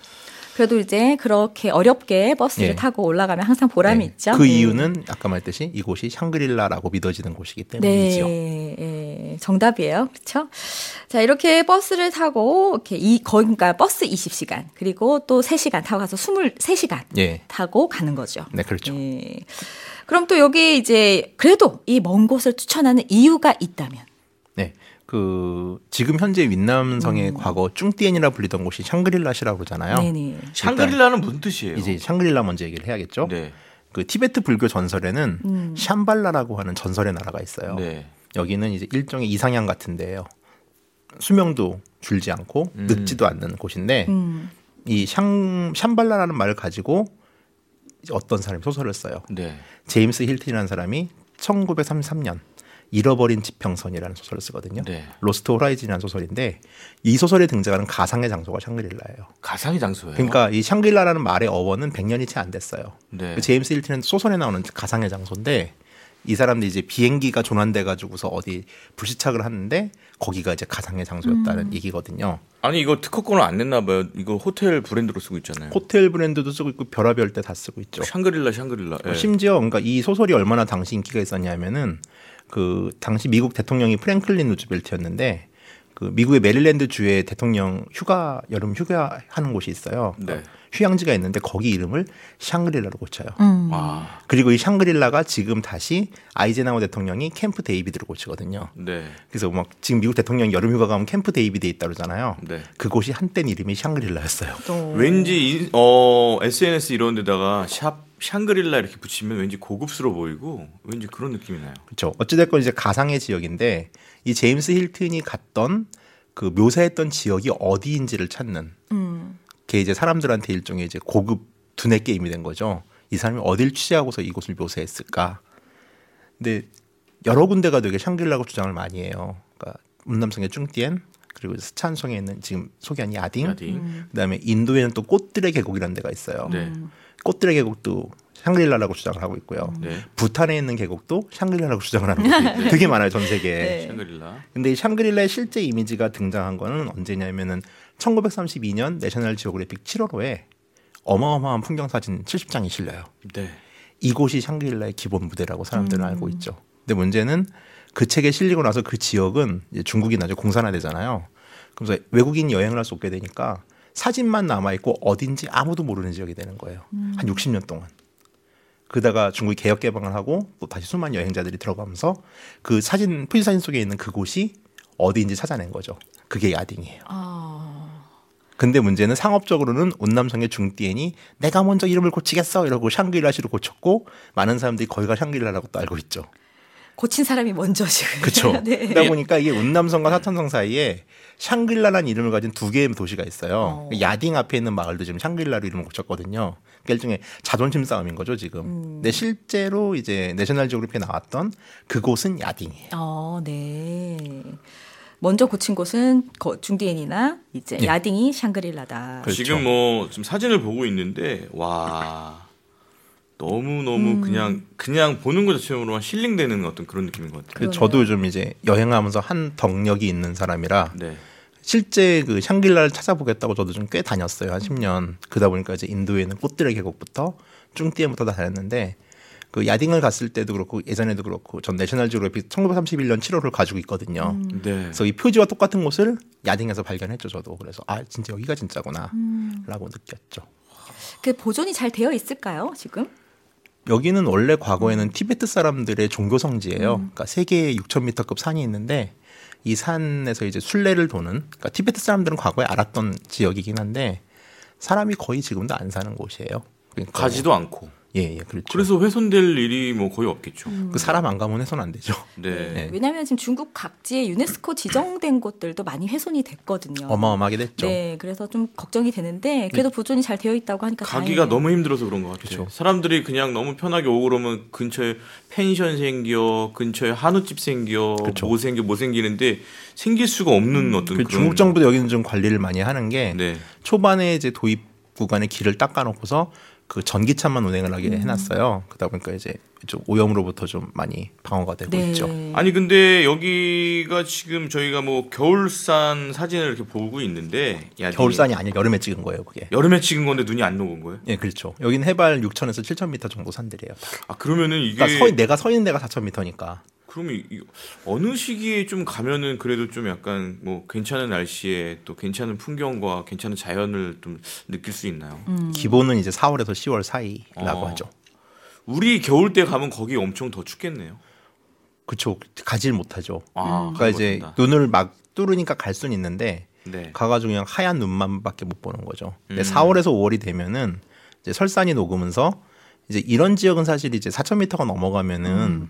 S2: 그래도 이제 그렇게 어렵게 버스를
S6: 예.
S2: 타고 올라가면 항상 보람이
S6: 네.
S2: 있죠.
S6: 그
S2: 네.
S6: 이유는 아까 말했듯이 이곳이 샹그릴라라고 믿어지는 곳이기 때문이죠.
S2: 네, 예, 정답이에요. 그렇죠? 자, 이렇게 버스를 타고 이렇게 이 거기 그러니까 버스 이십 시간 그리고 또 세 시간 타고 가서 이십삼 시간
S6: 예.
S2: 타고 가는 거죠.
S6: 네, 그렇죠.
S2: 예. 그럼 또 여기 이제 그래도 이 먼 곳을 추천하는 이유가 있다면?
S6: 네. 그 지금 현재 윈남성의 과거 쭝띠엔이라 불리던 곳이 샹그릴라시라고 그러잖아요.
S2: 네네.
S3: 샹그릴라는 무슨 뜻이에요?
S6: 이제 샹그릴라 먼저 얘기를 해야겠죠.
S3: 네.
S6: 그 티베트 불교 전설에는
S2: 음.
S6: 샴발라라고 하는 전설의 나라가 있어요.
S3: 네.
S6: 여기는 이제 일종의 이상향 같은 데예요. 수명도 줄지 않고
S3: 음.
S6: 늙지도 않는 곳인데
S2: 음.
S6: 이 샹, 샴발라라는 말을 가지고 이제 어떤 사람이 소설을 써요.
S3: 네.
S6: 제임스 힐튼이라는 사람이 천구백삼십삼 년 잃어버린 지평선이라는 소설을 쓰거든요.
S3: 네.
S6: 로스트 호라이즌이라는 소설인데 이 소설에 등장하는 가상의 장소가 샹그릴라예요.
S3: 가상의 장소예요.
S6: 그러니까 이 샹그릴라라는 말의 어원은 백 년이 채 안 됐어요.
S3: 네.
S6: 그 제임스 힐튼은 소설에 나오는 가상의 장소인데 이 사람들이 이제 비행기가 조난돼 가지고서 어디 불시착을 하는데 거기가 이제 가상의 장소였다는
S2: 음.
S6: 얘기거든요.
S3: 아니 이거 특허권을 안 냈나 봐요. 이거 호텔 브랜드로 쓰고 있잖아요.
S6: 호텔 브랜드도 쓰고 있고 별하별 때 다 쓰고 있죠.
S3: 샹그릴라 샹그릴라. 예.
S6: 심지어 그러니까 이 소설이 얼마나 당시 인기가 있었냐면은 그 당시 미국 대통령이 프랭클린 루즈벨트였는데 그 미국의 메릴랜드 주에 대통령 휴가 여름 휴가 하는 곳이 있어요.
S3: 네.
S6: 휴양지가 있는데 거기 이름을 샹그릴라로 고쳐요.
S2: 음.
S3: 아.
S6: 그리고 이 샹그릴라가 지금 다시 아이젠하워 대통령이 캠프 데이비드로 고치거든요.
S3: 네.
S6: 그래서 막 지금 미국 대통령이 여름 휴가 가면 캠프 데이비드에 있다 그러잖아요.
S3: 네.
S6: 그곳이 한때는 이름이 샹그릴라였어요.
S2: 또.
S3: 왠지 인, 어 에스엔에스 이런 데다가 샵 샹그릴라 이렇게 붙이면 왠지 고급스러워 보이고 왠지 그런 느낌이 나요.
S6: 그렇죠. 어찌됐건 이제 가상의 지역인데 이 제임스 힐튼이 갔던 그 묘사했던 지역이 어디인지를 찾는
S2: 음.
S6: 게 이제 사람들한테 일종의 이제 고급 두뇌 게임이 된 거죠. 이 사람이 어딜 취재하고서 이곳을 묘사했을까. 근데 여러 군데가 되게 샹그릴라고 주장을 많이 해요. 그러니까 운남성의 쭝띠엔 그리고 스촨성에 있는 지금 소개한 야딩,
S3: 야딩.
S2: 음.
S6: 그다음에 인도에는 또 꽃들의 계곡이라는 데가 있어요.
S3: 네.
S6: 꽃들의 계곡도 샹그릴라라고 주장을 하고 있고요.
S3: 네.
S6: 부탄에 있는 계곡도 샹그릴라라고 주장을 하는 곳이 되게 많아요, 전 세계에.
S2: 네.
S3: 샹그릴라.
S6: 근데 이 샹그릴라의 실제 이미지가 등장한 거는 언제냐면은 천구백삼십이 년 내셔널 지오그래픽 칠 월호에 어마어마한 풍경 사진 칠십 장이 실려요.
S3: 네.
S6: 이곳이 샹그릴라의 기본 무대라고 사람들은
S2: 음.
S6: 알고 있죠. 근데 문제는 그 책에 실리고 나서 그 지역은 이제 중국이 나중에 공산화되잖아요. 그래서 외국인 여행을 할 수 없게 되니까 사진만 남아있고 어딘지 아무도 모르는 지역이 되는 거예요. 음. 한 육십 년 동안. 그러다가 중국이 개혁 개방을 하고 또 다시 수많은 여행자들이 들어가면서 그 사진 표지 사진 속에 있는 그곳이 어디인지 찾아낸 거죠. 그게 야딩이에요.
S2: 아...
S6: 근데 문제는 상업적으로는 운남성의 중띠엔이 내가 먼저 이름을 고치겠어 이러고 샹그릴라시로 고쳤고 많은 사람들이 거기가 샹그릴라라고 또 알고 있죠.
S2: 고친 사람이 먼저 지금.
S6: 그렇죠.
S2: 네.
S6: 그러다 보니까 이게 운남성과 사천성 사이에 샹그릴라라는 이름을 가진 두 개의 도시가 있어요. 어. 야딩 앞에 있는 마을도 지금 샹그릴라로 이름을 고쳤거든요. 그러니까 일종의 자존심 싸움인 거죠 지금. 음. 근데 실제로 이제 내셔널 지오그래피에 나왔던 그곳은 야딩이에요.
S2: 어, 네. 먼저 고친 곳은 중디엔이나 이제 네. 야딩이 샹그릴라다.
S3: 그렇죠. 지금 뭐 지금 사진을 보고 있는데 와. 너무 너무 음. 그냥 그냥 보는 것 자체로만 힐링되는 어떤 그런 느낌인 것 같아요.
S6: 저도 요즘 이제 여행하면서 한 덕력이 있는 사람이라 네. 실제 그 샹길라를 찾아보겠다고 저도 좀 꽤 다녔어요. 한 십 년. 그러다 보니까 이제 인도에 있는 꽃들의 계곡부터 쭝띠엔부터 다 다녔는데 그 야딩을 갔을 때도 그렇고 예전에도 그렇고 전 내셔널 지오그래피 천구백삼십일 년 칠월을 가지고 있거든요.
S2: 음.
S6: 네. 그래서 이 표지와 똑같은 곳을 야딩에서 발견했죠. 저도. 그래서 아 진짜 여기가 진짜구나 음. 라고 느꼈죠.
S2: 그 보존이 잘 되어 있을까요 지금?
S6: 여기는 원래 과거에는 티베트 사람들의 종교 성지예요. 음. 그러니까 세계 육천 미터급 산이 있는데 이 산에서 이제 순례를 도는 그러니까 티베트 사람들은 과거에 알았던 지역이긴 한데 사람이 거의 지금도 안 사는 곳이에요. 그러니까
S3: 가지도 않고.
S6: 예, 예, 그렇죠.
S3: 그래서 훼손될 일이 뭐 거의 없겠죠.
S2: 음.
S6: 그 사람 안 가면 훼손 안 되죠.
S3: 네.
S2: 네. 왜냐하면 지금 중국 각지에 유네스코 지정된 곳들도 많이 훼손이 됐거든요.
S6: 어마어마하게 됐죠.
S2: 네, 그래서 좀 걱정이 되는데 그래도 네. 보존이 잘 되어 있다고 하니까
S3: 가기가
S2: 다행이에요.
S3: 너무 힘들어서 그런 것 같아요.
S6: 그렇죠.
S3: 사람들이 그냥 너무 편하게 오고 그러면 근처에 펜션 생겨, 근처에 한우집 생겨, 그렇죠. 뭐 생겨, 뭐 생기는데 생길 수가 없는 음. 어떤
S6: 그
S3: 그런.
S6: 중국 정부도 여기는 좀 관리를 많이 하는 게
S3: 네.
S6: 초반에 이제 도입 구간에 길을 닦아놓고서 그 전기차만 운행을 하게 음. 해놨어요. 그러다 보니까 이제 좀 오염으로부터 좀 많이 방어가 되고
S2: 네.
S6: 있죠.
S3: 아니 근데 여기가 지금 저희가 뭐 겨울산 사진을 이렇게 보고 있는데 야딩이.
S6: 겨울산이 아니라 여름에 찍은 거예요, 그게.
S3: 여름에 찍은 건데 눈이 안 녹은 거예요?
S6: 예, 그렇죠. 여기는 해발 육천에서 칠천 미터 정도 산들이에요.
S3: 아 그러면은 이게
S6: 그러니까 서, 내가 서 있는 데가 사천 미터니까.
S3: 그러면 이, 어느 시기에 좀 가면은 그래도 좀 약간 뭐 괜찮은 날씨에 또 괜찮은 풍경과 괜찮은 자연을 좀 느낄 수 있나요?
S2: 음.
S6: 기본은 이제 사월에서 시월 사이라고
S3: 어.
S6: 하죠.
S3: 우리 겨울 때 가면 거기 엄청 더 춥겠네요.
S6: 그렇죠. 가질 못하죠.
S3: 아,
S6: 그러니까 이제
S3: 그렇구나.
S6: 눈을 막 뚫으니까 갈 수는 있는데
S3: 네.
S6: 가가지고 그냥 하얀 눈만밖에 못 보는 거죠. 근데
S3: 음.
S6: 사월에서 오월이 되면은 이제 설산이 녹으면서 이제 이런 지역은 사실 이제 사천 미터가 넘어가면은 음.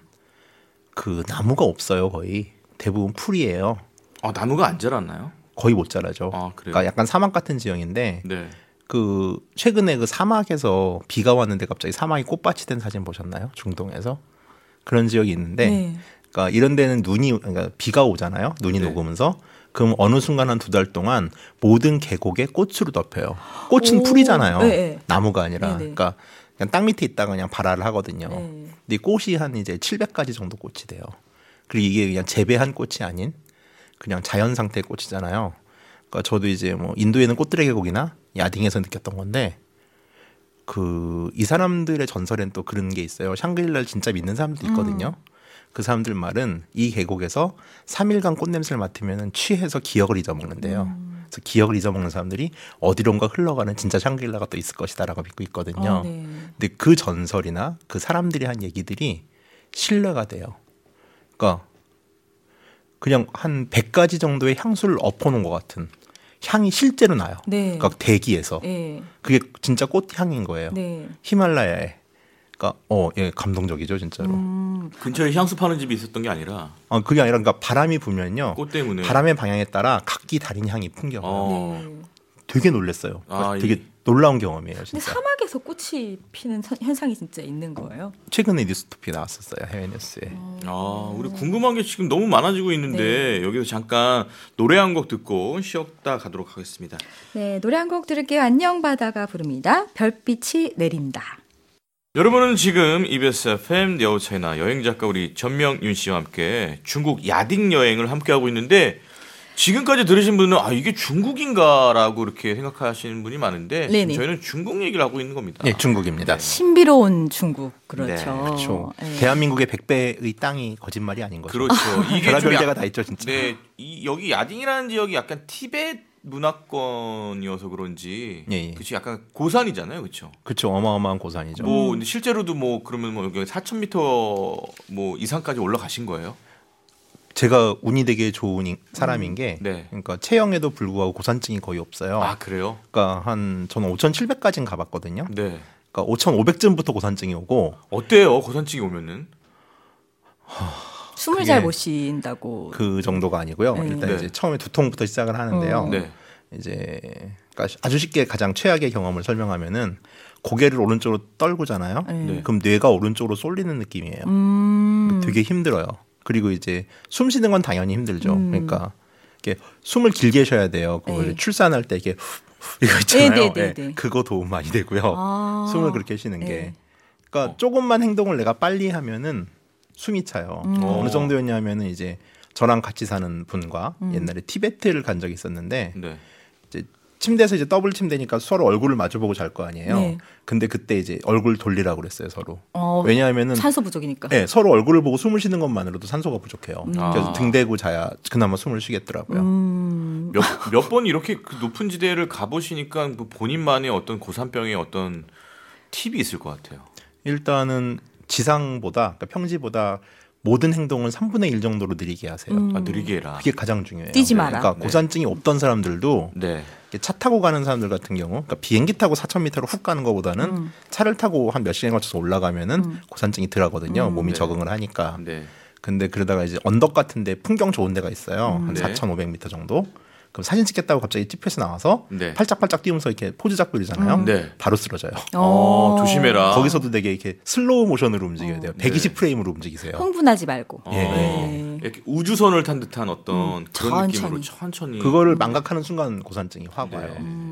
S6: 그 나무가 없어요. 거의 대부분 풀이에요.
S3: 아 나무가 안 자랐나요?
S6: 거의 못 자라죠.
S3: 아, 그래요?
S6: 그러니까 약간 사막 같은 지형인데
S3: 네.
S6: 그 최근에 그 사막에서 비가 왔는데 갑자기 사막이 꽃밭이 된 사진 보셨나요? 중동에서 그런 지역이 있는데,
S2: 네.
S6: 그러니까 이런 데는 눈이 그러니까 비가 오잖아요. 눈이
S3: 네.
S6: 녹으면서 그럼 어느 순간 한 두 달 동안 모든 계곡에 꽃으로 덮여요. 꽃은
S2: 오.
S6: 풀이잖아요.
S2: 네.
S6: 나무가 아니라.
S2: 네, 네.
S6: 그러니까 그냥 땅 밑에 있다가 그냥 발화를 하거든요.
S2: 네.
S6: 근데 이 꽃이 한 이제 칠백 가지 정도 꽃이 돼요. 그리고 이게 그냥 재배한 꽃이 아닌 그냥 자연 상태의 꽃이잖아요. 그러니까 저도 이제 뭐 인도에는 꽃들의 계곡이나 야딩에서 느꼈던 건데 그 이 사람들의 전설엔 또 그런 게 있어요. 샹그릴라를 진짜 믿는 사람들이 있거든요. 음. 그 사람들 말은 이 계곡에서 삼 일간 꽃냄새를 맡으면 취해서 기억을 잊어먹는데요.
S2: 음.
S6: 그래서 기억을 잊어먹는 사람들이 어디론가 흘러가는 진짜 샹그릴라가 또 있을 것이다라고 믿고 있거든요.
S2: 어, 네.
S6: 근데 그 전설이나 그 사람들이 한 얘기들이 신뢰가 돼요. 그러니까 그냥 한 백 가지 정도의 향수를 엎어놓은 것 같은 향이 실제로 나요.
S2: 네.
S6: 그러니까 대기에서.
S2: 네.
S6: 그게 진짜 꽃향인 거예요.
S2: 네.
S6: 히말라야에. 그러니까 어, 예, 감동적이죠, 진짜로.
S2: 음.
S3: 근처에 향수 파는 집이 있었던 게 아니라
S6: 어, 그게 아니라 그러니까 바람이 불면요.
S3: 꽃 때문에
S6: 바람의 방향에 따라 각기 다른 향이 풍겨요.
S3: 어.
S2: 네.
S6: 되게 놀랐어요.
S3: 아,
S6: 되게
S3: 이...
S6: 놀라운 경험이에요,
S2: 근데
S6: 진짜.
S2: 사막에서 꽃이 피는 선- 현상이 진짜 있는 거예요?
S6: 최근에 뉴스토피 나왔었어요, 해외 뉴스에.
S3: 아, 우리 궁금한 게 지금 너무 많아지고 있는데
S2: 네.
S3: 여기서 잠깐 노래 한 곡 듣고 쉬었다 가도록 하겠습니다.
S2: 네, 노래 한 곡 들을게요. 안녕 바다가 부릅니다. 별빛이 내린다.
S3: 여러분은 지금 이비에스 에프엠 여우차이나 여행작가 우리 전명윤 씨와 함께 중국 야딩 여행을 함께하고 있는데 지금까지 들으신 분은 아 이게 중국인가라고 이렇게 생각하시는 분이 많은데 지금 저희는 중국 얘기를 하고 있는 겁니다.
S6: 네, 중국입니다.
S2: 신비로운 중국. 그렇죠.
S3: 네,
S6: 그렇죠.
S2: 네.
S6: 대한민국의 백 배의 땅이 거짓말이 아닌 거죠.
S3: 그렇죠. 이게 좀
S6: 별의별
S3: 약-
S6: 데가 다 있죠, 진짜.
S3: 네, 이, 여기 야딩이라는 지역이 약간 티베트 문화권이어서 그런지
S6: 예, 예.
S3: 그치 약간 고산이잖아요, 그렇죠?
S6: 그렇죠. 어마어마한 고산이죠.
S3: 뭐 근데 실제로도 뭐 그러면 뭐 여기 사천 미터 뭐 이상까지 올라가신 거예요?
S6: 제가 운이 되게 좋은 인- 사람인 게,
S3: 네.
S6: 그러니까 체형에도 불구하고 고산증이 거의 없어요.
S3: 아 그래요?
S6: 그러니까 한 저는 오천칠백까지는 가봤거든요.
S3: 네.
S6: 그러니까 오천오백쯤부터 고산증이 오고
S3: 어때요, 고산증이 오면은?
S2: 숨을
S6: 그게
S2: 잘 못 쉰다고.
S6: 그 정도가 아니고요.
S2: 네.
S6: 일단
S3: 네.
S6: 이제 처음에 두통부터 시작을 하는데요.
S2: 어.
S3: 네.
S6: 이제 그러니까 아주 쉽게 가장 최악의 경험을 설명하면은 고개를 오른쪽으로 떨구잖아요.
S2: 네.
S6: 그럼 뇌가 오른쪽으로 쏠리는 느낌이에요.
S2: 음.
S6: 되게 힘들어요. 그리고 이제 숨 쉬는 건 당연히 힘들죠.
S2: 음.
S6: 그러니까 이렇게 숨을 길게 쉬어야 돼요. 그걸
S2: 네.
S6: 출산할 때 이렇게 후- 이거 있잖아요.
S2: 네, 네, 네,
S6: 예,
S2: 네.
S6: 그거 도움 많이 되고요.
S2: 아.
S6: 숨을 그렇게 쉬는 게.
S2: 네.
S6: 그러니까
S3: 어.
S6: 조금만 행동을 내가 빨리 하면은 숨이 차요.
S2: 음.
S6: 어느 정도였냐면은 이제 저랑 같이 사는 분과
S2: 음.
S6: 옛날에 티베트를 간 적이 있었는데
S3: 네.
S6: 이제 침대에서 이제 더블 침대니까 서로 얼굴을 마주보고 잘 거 아니에요.
S2: 네.
S6: 근데 그때 이제 얼굴 돌리라고 그랬어요, 서로.
S2: 어,
S6: 왜냐하면은
S2: 산소 부족이니까.
S6: 네, 서로 얼굴을 보고 숨을 쉬는 것만으로도 산소가 부족해요.
S3: 아.
S6: 그래서 등 대고 자야 그나마 숨을 쉬겠더라고요.
S2: 음.
S3: 몇 몇 번 이렇게 그 높은 지대를 가보시니까 뭐 본인만의 어떤 고산병의 어떤 팁이 있을 것 같아요.
S6: 일단은 지상보다 그러니까 평지보다 모든 행동을 삼분의 일 정도로 느리게 하세요.
S2: 음.
S3: 아, 느리게 해라.
S6: 그게 가장 중요해요.
S2: 뛰지 마라.
S6: 그러니까
S3: 네.
S6: 고산증이 없던 사람들도
S3: 네.
S6: 이렇게 차 타고 가는 사람들 같은 경우, 그러니까 비행기 타고 사천 미터로 훅 가는 것보다는
S2: 음.
S6: 차를 타고 한 몇 시간 거쳐서 올라가면은
S2: 음.
S6: 고산증이 덜하거든요.
S2: 음.
S6: 몸이
S3: 네.
S6: 적응을 하니까.
S3: 네.
S6: 근데 그러다가 이제 언덕 같은데 풍경 좋은 데가 있어요.
S2: 음.
S6: 한
S3: 네.
S6: 사천오백 미터 정도. 그럼 사진 찍겠다고 갑자기 집에서 나와서
S3: 네.
S6: 팔짝팔짝 뛰면서 이렇게 포즈 잡고 이러잖아요.
S2: 음.
S3: 네.
S6: 바로 쓰러져요.
S3: 어, 조심해라.
S6: 거기서도 되게 이렇게 슬로우 모션으로 움직여야 돼요.
S3: 네.
S6: 백이십 프레임으로 움직이세요.
S2: 흥분하지 말고.
S3: 어,
S6: 예.
S2: 네.
S3: 이렇게 우주선을 탄 듯한 어떤
S2: 음,
S3: 그런
S2: 천천히.
S3: 느낌으로 천천히.
S6: 그거를 망각하는 순간 고산증이 확 와요.
S3: 네.
S2: 음,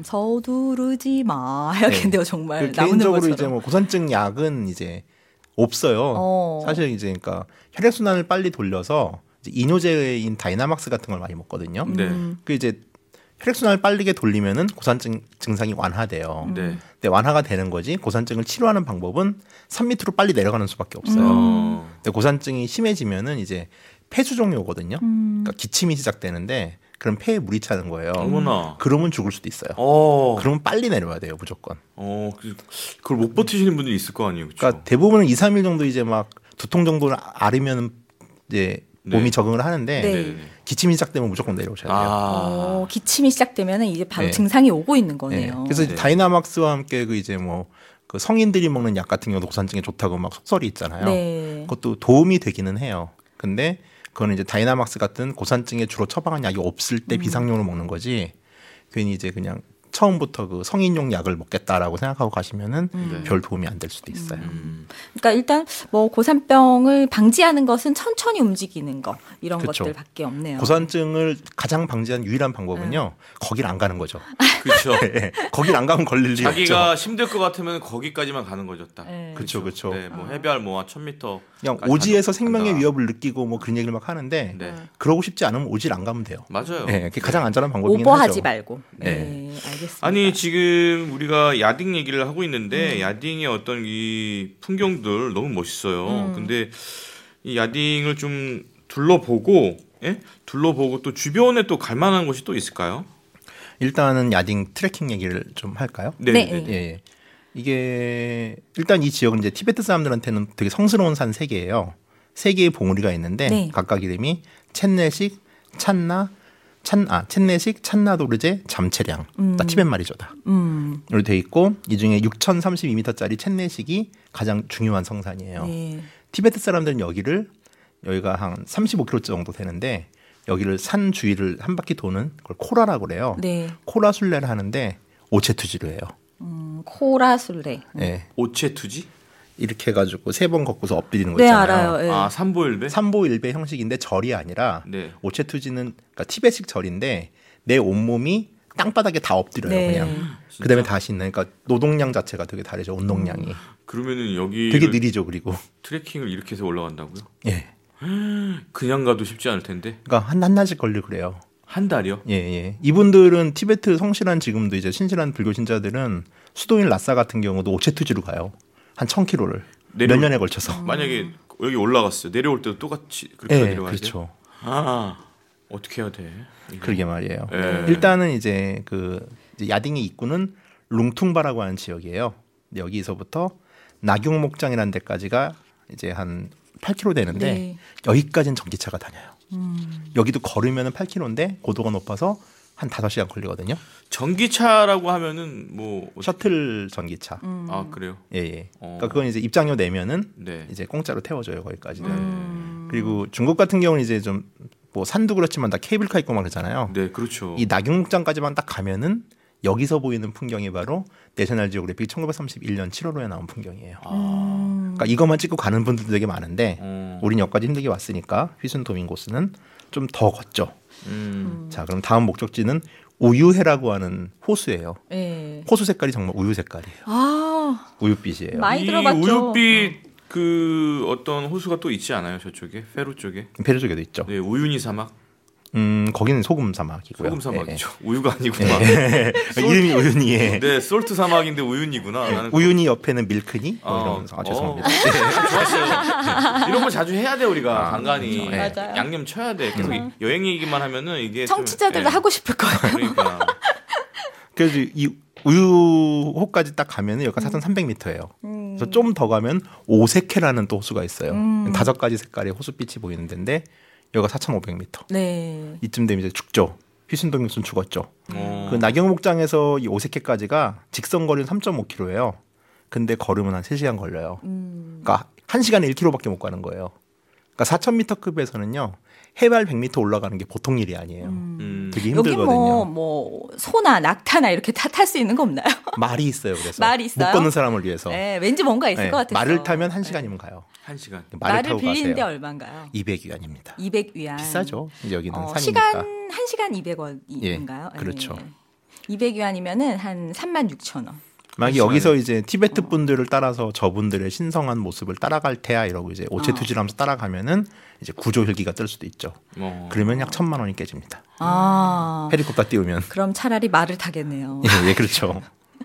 S2: 서두르지 마 해야겠네요, 정말.
S6: 그
S2: 나무는
S6: 개인적으로
S2: 것처럼.
S6: 이제 뭐 고산증 약은 이제 없어요.
S2: 어.
S6: 사실 이제 그러니까 혈액 순환을 빨리 돌려서 이제 이뇨제인 다이나막스 같은 걸 많이 먹거든요.
S3: 네.
S2: 음.
S6: 그 이제 혈액 순환을 빠르게 돌리면은 고산증 증상이 완화돼요.
S2: 음.
S3: 네.
S6: 근데 완화가 되는 거지 고산증을 치료하는 방법은 산 밑으로 빨리 내려가는 수밖에 없어요.
S3: 어.
S6: 근데 고산증이 심해지면은 이제 폐수종이 오거든요.
S2: 음.
S6: 그러니까 기침이 시작되는데 그럼 폐에 물이 차는 거예요.
S3: 어머나.
S6: 그러면 죽을 수도 있어요.
S3: 어.
S6: 그러면 빨리 내려와야 돼요, 무조건.
S3: 어. 그- 그걸 못 버티시는 분들이 있을 거 아니에요, 그렇죠?
S6: 그러니까 대부분은 이, 삼 일 정도 이제 막 두통 정도를 앓으면 이제
S3: 네.
S6: 몸이 적응을 하는데
S2: 네.
S3: 네네.
S6: 기침이 시작되면 무조건 내려오셔야 돼요.
S3: 아.
S2: 어, 기침이 시작되면 이제 바로
S6: 네.
S2: 증상이 오고 있는
S6: 네.
S2: 거네요.
S6: 그래서
S3: 네.
S6: 다이나막스와 함께 그 이제 뭐 그 성인들이 먹는 약 같은 경우도 고산증에 좋다고 막 속설이 있잖아요.
S2: 네.
S6: 그것도 도움이 되기는 해요. 근데 그거는 이제 다이나막스 같은 고산증에 주로 처방한 약이 없을 때
S2: 음.
S6: 비상용으로 먹는 거지. 괜히 이제 그냥 처음부터 그 성인용 약을 먹겠다라고 생각하고 가시면은
S3: 네.
S6: 별 도움이 안 될 수도 있어요.
S3: 음.
S2: 그러니까 일단 뭐 고산병을 방지하는 것은 천천히 움직이는 거 이런
S6: 그쵸.
S2: 것들밖에 없네요.
S6: 고산증을 가장 방지하는 유일한 방법은요. 거길 안 가는 거죠.
S3: 그렇죠.
S6: 예, 거길 안 가면 걸릴 일
S3: 자기가
S6: 없죠.
S3: 힘들 것 같으면 거기까지만 가는 거죠, 딱.
S2: 네.
S6: 그쵸, 그쵸.
S3: 네, 뭐 해발 뭐 천 미터.
S6: 그냥
S3: 까지
S6: 오지에서
S3: 간다.
S6: 생명의
S3: 간다.
S6: 위협을 느끼고 뭐 그런 얘기를 막 하는데
S3: 네.
S6: 그러고 싶지 않으면 오지를 안 가면 돼요.
S3: 맞아요.
S6: 예, 그게 가장 안전한 방법이긴
S2: 오버하지
S6: 하죠.
S2: 말고. 네,
S6: 네.
S2: 알겠습니다.
S3: 아니 지금 우리가 야딩 얘기를 하고 있는데 야딩의 어떤 이 풍경들 너무 멋있어요.
S2: 음.
S3: 근데 이 야딩을 좀 둘러보고, 예? 둘러보고 또 주변에 또 갈 만한 곳이 또 있을까요?
S6: 일단은 야딩 트레킹 얘기를 좀 할까요?
S3: 네.
S2: 네.
S3: 네.
S6: 예, 예. 이게 일단 이 지역은 이제 티베트 사람들한테는 되게 성스러운 산 세 개예요. 세 개의 봉우리가 있는데
S2: 네.
S6: 각각 이름이 첸네식, 찬나, 찬, 아, 첸네식, 찬나도르제, 잠체량.
S2: 음.
S6: 다 티벳 말이죠, 다.
S2: 음.
S6: 이렇게 돼 있고 이 중에 육천삼십이 미터짜리 첸네식이 가장 중요한 성산이에요.
S2: 네.
S6: 티베트 사람들은 여기를 여기가 한 삼십오 킬로미터 정도 되는데 여기를 산 주위를 한 바퀴 도는 걸 코라라고 그래요.
S2: 네.
S6: 코라 순례를 하는데 오체투지로 해요.
S2: 음, 코라술레.
S6: 예.
S3: 오체투지?
S6: 이렇게 해가지고 세 번 걷고서 엎드리는 거
S2: 네,
S6: 있잖아요.
S2: 알아요. 네.
S3: 아 삼보일배?
S6: 삼보일배 형식인데 절이 아니라
S3: 네.
S6: 오체투지는 그러니까 티벳식 절인데 내 온몸이 땅바닥에 다 엎드려요.
S2: 네.
S6: 그냥. 그다음에 다시 있는 그러니까 노동량 자체가 되게 다르죠. 운동량이.
S3: 그러면은 여기
S6: 되게 느리죠. 그리고
S3: 트레킹을 이렇게 해서 올라간다고요?
S6: 예.
S3: 그냥 가도 쉽지 않을 텐데
S6: 그러니까 한 한날씩 걸리고 그래요.
S3: 한 달이요?
S6: 예, 예. 이분들은 티베트 성실한 지금도 이제 신실한 불교 신자들은 수도인 라싸 같은 경우도 오체투지로 가요. 한 천 킬로미터를 몇
S3: 내려올-
S6: 년에 걸쳐서.
S3: 만약에 여기 올라갔어요. 내려올 때도 똑같이 그렇게
S6: 예,
S3: 내려가야 돼요?
S6: 그렇죠.
S3: 아, 어떻게 해야 돼? 이게.
S6: 그러게 말이에요.
S3: 네.
S6: 일단은 이제 그 이제 야딩의 입구는 룽퉁바라고 하는 지역이에요. 여기서부터 나경목장이라는 데까지가 이제 한 팔 킬로미터 되는데
S2: 네.
S6: 여기까지는 전기차가 다녀요.
S2: 음. 여기도
S6: 여기도 걸으면 팔 킬로미터인데 고도가 높아서 한 다섯 시간 걸리거든요.
S3: 전기차라고 하면은 뭐
S6: 셔틀 전기차.
S2: 음.
S3: 아 그래요?
S6: 예, 예.
S3: 어.
S6: 그러니까 그건 이제 입장료 내면은
S3: 네.
S6: 이제 공짜로 태워줘요 거기까지는.
S2: 음.
S6: 그리고 중국 같은 경우는 이제 좀 뭐 산도 그렇지만 다 케이블카 있고 막 그러잖아요.
S3: 네, 그렇죠.
S6: 이 나경목장까지만 딱 가면은 여기서 보이는 풍경이 바로 내셔널 지오그래픽 천구백삼십일 년 칠월호에 나온 풍경이에요.
S2: 음.
S6: 그러니까 이것만 찍고 가는 분들도 되게 많은데
S3: 어.
S6: 우린 여기까지 힘들게 왔으니까 휘순 도밍고스는 좀 더 걷죠.
S3: 음.
S6: 자, 그럼 다음 목적지는 우유해라고 하는 호수예요.
S2: 예.
S6: 호수 색깔이 정말 우유 색깔이에요.
S2: 아,
S6: 우유빛이에요.
S2: 많이
S3: 이
S2: 들어봤죠.
S3: 우유빛 그 어떤 호수가 또 있지 않아요? 저쪽에 페루 쪽에?
S6: 페루 쪽에도 있죠.
S3: 네, 우유니 사막.
S6: 음, 거기는 소금 사막이고요.
S3: 소금
S6: 예,
S3: 사막이죠. 우유가 아니구나.
S6: 예. 이름이 우유니에.
S3: 네, 솔트 사막인데 우유니구나. 나는
S6: 우유니 옆에는 밀크니 뭐
S3: 어,
S6: 이러면서 아
S3: 어.
S6: 죄송합니다.
S3: 네, 좋았어요. 이런 거 자주 해야 돼 우리가
S6: 아,
S3: 간간히
S6: 네.
S2: 맞아요.
S3: 양념 쳐야 돼. 계속
S6: 음.
S3: 여행 얘기만 하면은 이게
S2: 청취자들도
S3: 좀, 예.
S2: 하고 싶을 거예요.
S3: 그러니까
S6: 그래서 이 우유호까지 딱 가면은 여기가 사천삼백 미터예요.
S2: 음.
S6: 그래서 좀 더 가면 오세케라는 또 호수가 있어요.
S2: 음.
S6: 다섯 가지 색깔의 호수빛이 보이는 데인데 여기가 사천오백 미터.
S2: 네.
S6: 이쯤 되면 이제 죽죠. 휘순동육순 죽었죠.
S3: 어.
S6: 그 나경목장에서 이 오세케까지가 직선 거리는 삼 점 오 킬로미터예요. 근데 걸으면 한 세 시간 걸려요.
S2: 음.
S6: 그러니까 한 시간에 일 킬로미터밖에 못 가는 거예요. 그러니까 사천 미터급에서는요. 해발 백 미터 올라가는 게 보통 일이 아니에요.
S3: 음.
S6: 되게
S2: 여기
S6: 힘들거든요.
S2: 뭐, 뭐, 소나 낙타나 이렇게 다 탈 수 있는 거 없나요?
S6: 말이 있어요. 그래서
S2: 말이 있어요?
S6: 못 걷는 사람을 위해서.
S2: 네, 왠지 뭔가 있을
S6: 네,
S2: 것 같아요.
S6: 말을 타면 한 시간이면 가요.
S3: 한 시간.
S6: 말을,
S2: 말을
S6: 타고
S2: 빌리는데
S6: 가세요.
S2: 얼마인가요?
S6: 이백 위안입니다.
S2: 이백 위안.
S6: 비싸죠. 이제 여기는
S2: 어,
S6: 산이니까.
S2: 시간 한 시간 이백 원인가요?
S6: 예, 그렇죠.
S2: 이백 위안이면은 한 삼만 육천 원.
S6: 만약에 여기서 이제 티베트 분들을 따라서 저분들의 신성한 모습을 따라갈 테야 이러고 이제 오체투지하면서 따라가면은 이제 구조 헬기가 뜰 수도 있죠.
S3: 어.
S6: 그러면 약 천만 원이 깨집니다.
S2: 아.
S6: 헬리콥터 띄우면.
S2: 그럼 차라리 말을 타겠네요.
S6: 예, 예, 그렇죠.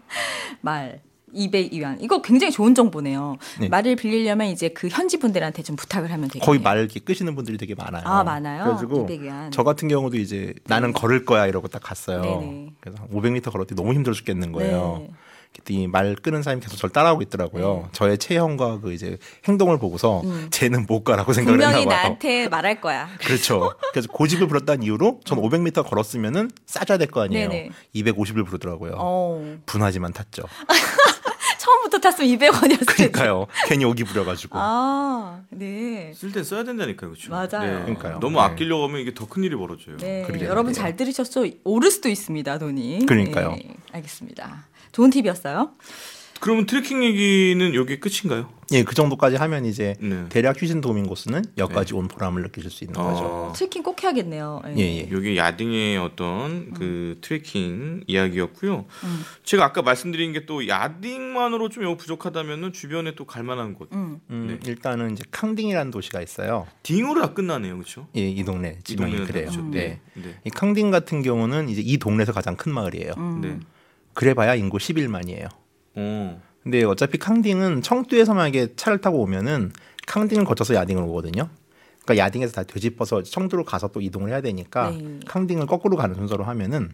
S2: 말. 이백 위안. 이거 굉장히 좋은 정보네요.
S6: 네.
S2: 말을 빌리려면 이제 그 현지 분들한테 좀 부탁을 하면 되겠네요.
S6: 거의 말 이렇게 끄시는 분들이 되게 많아요.
S2: 아, 많아요?
S6: 그래가지고
S2: 이백 위안.
S6: 저 같은 경우도 이제 나는 걸을 거야 이러고 딱 갔어요.
S2: 네네.
S6: 그래서 한 오백 미터 걸었더니 너무 힘들어 죽겠는 거예요.
S2: 네.
S6: 그랬더니 말 끄는 사람이 계속 저를 따라오고 있더라고요.
S2: 네.
S6: 저의 체형과 그 이제 행동을 보고서
S2: 음.
S6: 쟤는 못 가라고 생각을 했나
S2: 분명히
S6: 봐요.
S2: 나한테 말할 거야.
S6: 그렇죠. 그래서 고집을 부렸다는 이유로 전 오백 미터 걸었으면은 싸줘야 될 거 아니에요.
S2: 네네.
S6: 이백오십을 부르더라고요.
S2: 어.
S6: 분하지만 탔죠.
S2: 처음부터 탔으면 이백 원이었을 텐데.
S6: 그러니까요. 괜히 오기 부려가지고.
S2: 아, 네.
S3: 쓸 땐 써야 된다니까요, 그렇죠?
S2: 맞아요.
S6: 그러니까요.
S3: 너무
S6: 네.
S3: 아끼려고 하면 이게 더 큰 일이 벌어져요.
S2: 네.
S6: 그러게
S2: 여러분
S6: 말이에요.
S2: 잘 들으셨죠? 오를 수도 있습니다, 돈이.
S6: 그러니까요.
S2: 네, 알겠습니다. 좋은 팁이었어요.
S3: 그러면 트레킹 얘기는 여기 끝인가요?
S6: 예, 그 정도까지 하면 이제
S3: 네.
S6: 대략 휴진 도밍고스는 여기까지 온 보람을 느끼실 수 있는 거죠.
S3: 어.
S2: 트레킹 꼭 해야겠네요. 네.
S6: 예, 예.
S3: 여기 야딩의 어떤 그 트레킹 이야기였고요.
S2: 음.
S3: 제가 아까 말씀드린 게 또 야딩만으로 좀 여기 부족하다면은 주변에 또 갈만한 곳.
S2: 음.
S6: 음,
S3: 네.
S6: 일단은 이제 캉딩이라는 도시가 있어요.
S3: 딩으로 다 끝나네요, 그렇죠?
S6: 예, 이 동네
S3: 이
S6: 지동이
S3: 동네는
S6: 그래요.
S3: 그렇죠.
S6: 네.
S3: 네.
S6: 이 캉딩 같은 경우는 이제 이 동네에서 가장 큰 마을이에요.
S2: 음.
S3: 네.
S6: 그래봐야 인구 십일만이에요.
S3: 어.
S6: 근데 어차피 캉딩은 청두에서 만약에 차를 타고 오면은 캉딩을 거쳐서 야딩을 오거든요. 그러니까 야딩에서 다 되짚어서 청두로 가서 또 이동을 해야 되니까
S2: 네.
S6: 캉딩을 거꾸로 가는 순서로 하면은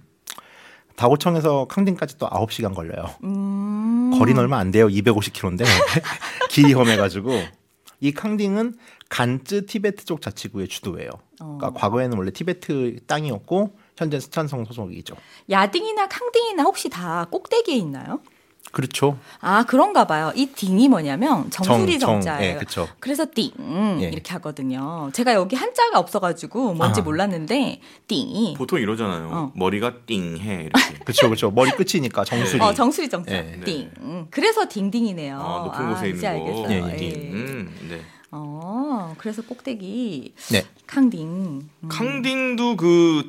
S6: 다고청에서 캉딩까지 또 아홉 시간 걸려요.
S2: 음.
S6: 거리는 얼마 안 돼요. 이백오십 킬로미터인데 길이 험해가지고 이 캉딩은 간쯔 티베트 쪽 자치구의 주도예요. 그러니까
S2: 어.
S6: 과거에는 원래 티베트 땅이었고 현재 스촨성 소속이죠.
S2: 야딩이나 캉딩이나 혹시 다 꼭대기에 있나요?
S6: 그렇죠.
S2: 아, 그런가 봐요. 이 딩이 뭐냐면 정수리
S6: 정, 정,
S2: 정자예요.
S6: 예, 그쵸.
S2: 그래서 띵
S6: 예.
S2: 이렇게 하거든요. 제가 여기 한자가 없어가지고 뭔지
S6: 아.
S2: 몰랐는데 띵이
S3: 보통 이러잖아요.
S2: 어.
S3: 머리가 띵해 이렇게.
S6: 그렇죠, 그렇죠. 머리 끝이니까 정수리.
S2: 어, 정수리 정자.
S6: 예.
S2: 띵. 그래서 딩딩이네요.
S3: 아, 높은 곳에
S2: 이제
S3: 있는 거.
S2: 알겠어요.
S6: 예, 예.
S3: 띵.
S2: 예.
S3: 음, 네.
S2: 어, 그래서 꼭대기
S6: 네.
S2: 캉딩. 음.
S3: 캉딩도 그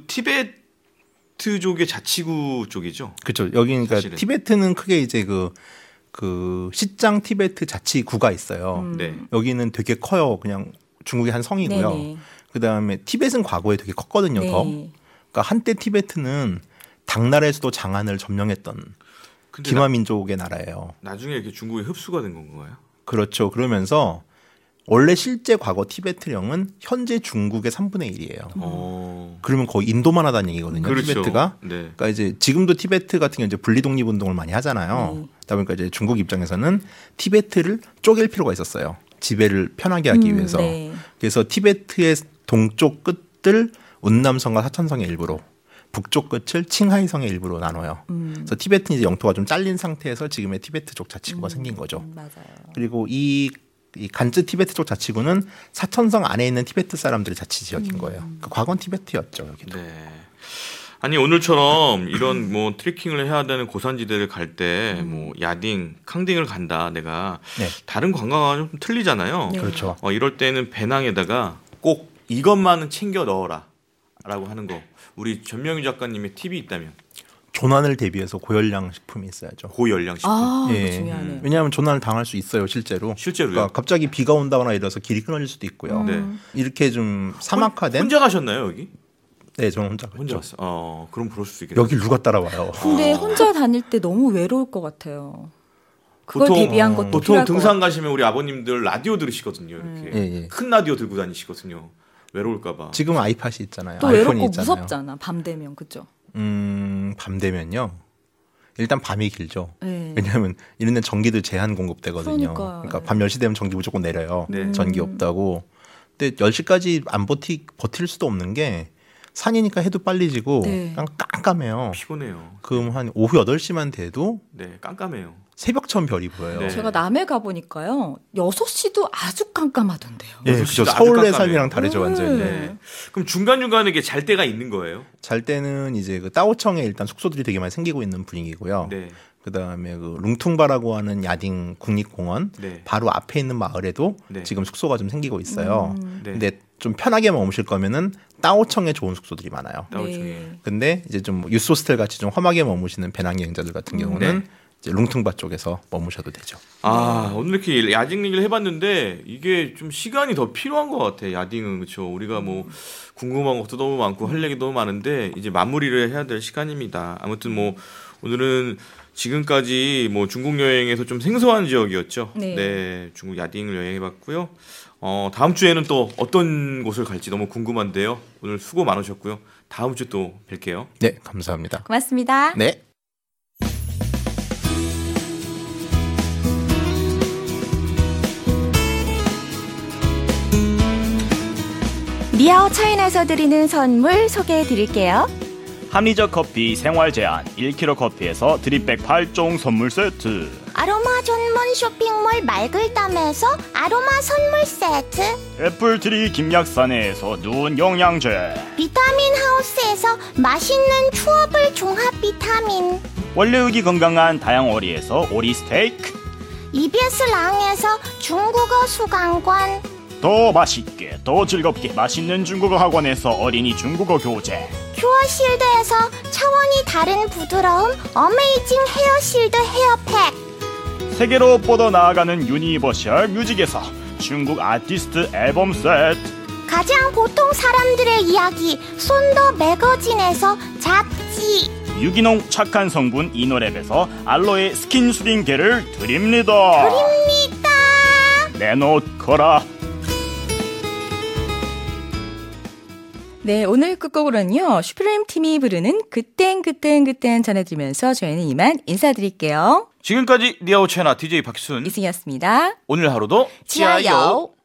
S3: 티베트족의 자치구 쪽이죠.
S6: 그렇죠. 여기 그러니까
S3: 사실은.
S6: 티베트는 크게 이제 그, 그 시장 티베트 자치구가 있어요.
S2: 음.
S3: 네.
S6: 여기는 되게 커요. 그냥 중국의 한 성이고요.
S2: 네네.
S6: 그다음에 티벳은 과거에 되게 컸거든요.
S2: 네.
S6: 더. 그러니까 한때 티베트는 당나라에서도 장안을 점령했던
S3: 근데
S6: 기마 민족의 나라예요.
S3: 나, 나중에 이렇게 중국에 흡수가 된 건가요?
S6: 그렇죠. 그러면서 원래 실제 과거 티베트령은 현재 중국의 삼분의 일이에요.
S3: 어.
S6: 그러면 거의 인도만 하다는 얘기거든요.
S3: 그렇죠.
S6: 티베트가.
S3: 네.
S6: 그러니까 이제 지금도 티베트 같은 경우 이제 분리 독립 운동을 많이 하잖아요.
S2: 음.
S6: 그러다 보니까 이제 중국 입장에서는 티베트를 쪼갤 필요가 있었어요. 지배를 편하게 하기
S2: 음,
S6: 위해서.
S2: 네.
S6: 그래서 티베트의 동쪽 끝을 운남성과 사천성의 일부로, 북쪽 끝을 칭하이성의 일부로 나눠요.
S2: 음.
S6: 그래서 티베트는 이제 영토가 좀 잘린 상태에서 지금의 티베트족 자치구가
S2: 음,
S6: 생긴 거죠.
S2: 음, 맞아요.
S6: 그리고 이, 이 간즈 티베트족 자치구는 사천성 안에 있는 티베트 사람들의 자치 지역인
S2: 음.
S6: 거예요. 그러니까 과거는 티베트였죠. 여기도.
S3: 네. 아니 오늘처럼 이런 뭐 트레킹을 해야 되는 고산지대를 갈 때 뭐 야딩, 캉딩을 간다. 내가
S6: 네.
S3: 다른 관광과는 좀 틀리잖아요.
S2: 네.
S6: 그렇죠.
S3: 어, 이럴 때는 배낭에다가 꼭 이것만은 챙겨 넣어라라고 하는 거. 우리 전명희 작가님의 팁이 있다면
S6: 조난을 대비해서 고열량 식품이 있어야죠.
S3: 고열량 식품.
S2: 아,
S6: 예.
S2: 이거 중요하네.
S6: 왜냐하면 조난을 당할 수 있어요, 실제로.
S3: 실제로요?
S6: 그러니까 갑자기 비가 온다거나 이래서 길이 끊어질 수도 있고요.
S3: 네.
S6: 이렇게 좀 사막화된.
S3: 혼자 가셨나요 여기?
S6: 네, 저는 혼자
S3: 혼자
S6: 갔죠.
S3: 갔어. 어, 그럼 그럴 수 있겠네요.
S6: 여기 누가 따라와요?
S2: 근데 혼자 다닐 때 너무 외로울 것 같아요. 그걸
S3: 보통-
S2: 대비한 것도
S3: 보통
S2: 필요할 것
S3: 등산 가시면 우리 아버님들 라디오 들으시거든요. 이렇게
S6: 예, 예.
S3: 큰 라디오 들고 다니시거든요. 외로울까봐.
S6: 지금 아이팟이 있잖아요.
S2: 또
S6: 아이폰이
S2: 외롭고
S6: 있잖아요.
S2: 무섭잖아. 밤 되면 그죠?
S6: 음, 밤 되면요. 일단 밤이 길죠.
S2: 네.
S6: 왜냐하면 이런 데 전기도 제한 공급되거든요.
S2: 그러니까요.
S6: 그러니까 밤 열 시 되면 전기 무조건 내려요.
S3: 네.
S6: 전기 없다고. 근데 열 시까지 안 버티, 버틸 수도 없는 게 산이니까 해도 빨리 지고
S2: 네.
S6: 그냥 깜깜해요.
S3: 피곤해요.
S6: 그럼 한 오후 여덟 시만 돼도
S3: 네, 깜깜해요.
S6: 새벽처럼 별이 보여요.
S3: 네.
S2: 제가 남해 가보니까요. 여섯 시도 아주 깜깜하던데요.
S6: 예,
S3: 여섯
S6: 그죠.
S3: 시도 아주
S6: 서울의
S3: 깜깜해요.
S6: 삶이랑 다르죠, 완전히.
S3: 네. 그럼 중간중간에 이게 잘 때가 있는 거예요?
S6: 잘 때는 이제 그 따오청에 일단 숙소들이 되게 많이 생기고 있는 분위기고요.
S3: 네.
S6: 그다음에 그 룽퉁바라고 하는 야딩 국립공원
S3: 네.
S6: 바로 앞에 있는 마을에도
S3: 네.
S6: 지금 숙소가 좀 생기고 있어요.
S3: 네.
S6: 근데 좀 편하게 머무실 거면은 따오청에 좋은 숙소들이 많아요.
S3: 따오청에.
S2: 네.
S6: 근데 이제 좀 유스호스텔 같이 좀 험하게 머무시는 배낭여행자들 같은 경우는
S3: 네.
S6: 이제 룽퉁바 쪽에서 머무셔도 되죠.
S3: 아, 오늘 이렇게 야딩 얘기를 해봤는데 이게 좀 시간이 더 필요한 것 같아. 야딩은 그렇죠. 우리가 뭐 궁금한 것도 너무 많고 할 얘기도 너무 많은데 이제 마무리를 해야 될 시간입니다. 아무튼 뭐 오늘은 지금까지 뭐 중국 여행에서 좀 생소한 지역이었죠.
S2: 네.
S3: 중국 야딩을 여행해봤고요. 어, 다음 주에는 또 어떤 곳을 갈지 너무 궁금한데요. 오늘 수고 많으셨고요. 다음 주 또 뵐게요.
S6: 네, 감사합니다.
S2: 고맙습니다.
S6: 네.
S7: 미아오 차이나에서 드리는 선물 소개해 드릴게요.
S8: 합리적 커피 생활 제한 일 킬로그램 커피에서 드립백 팔 종 선물 세트,
S7: 아로마 전문 쇼핑몰 말글담에서 아로마 선물 세트,
S8: 애플트리 김약사네에서 눈 영양제,
S7: 비타민 하우스에서 맛있는 추어블 종합 비타민,
S8: 원료육이 건강한 다양오리에서 오리 스테이크,
S7: 이비에스 랑에서 중국어 수강권,
S8: 더 맛있게 더 즐겁게 맛있는 중국어 학원에서 어린이 중국어 교재,
S7: 큐어실드에서 차원이 다른 부드러움 어메이징 헤어실드 헤어팩,
S8: 세계로 뻗어 나아가는 유니버셜 뮤직에서 중국 아티스트 앨범 세트,
S7: 가장 보통 사람들의 이야기 손더 매거진에서 잡지,
S8: 유기농 착한 성분 이노랩에서 알로에 스킨 수딩게를 드립니다.
S7: 드립니다.
S8: 내놓거라.
S2: 네, 오늘 끝곡으로는요. 슈프림 팀이 부르는 그땐 그땐 그땐 전해드리면서 저희는 이만 인사드릴게요.
S3: 지금까지 니아오 채나 디제이 박순
S2: 이승이었습니다.
S3: 오늘 하루도
S2: 지하요.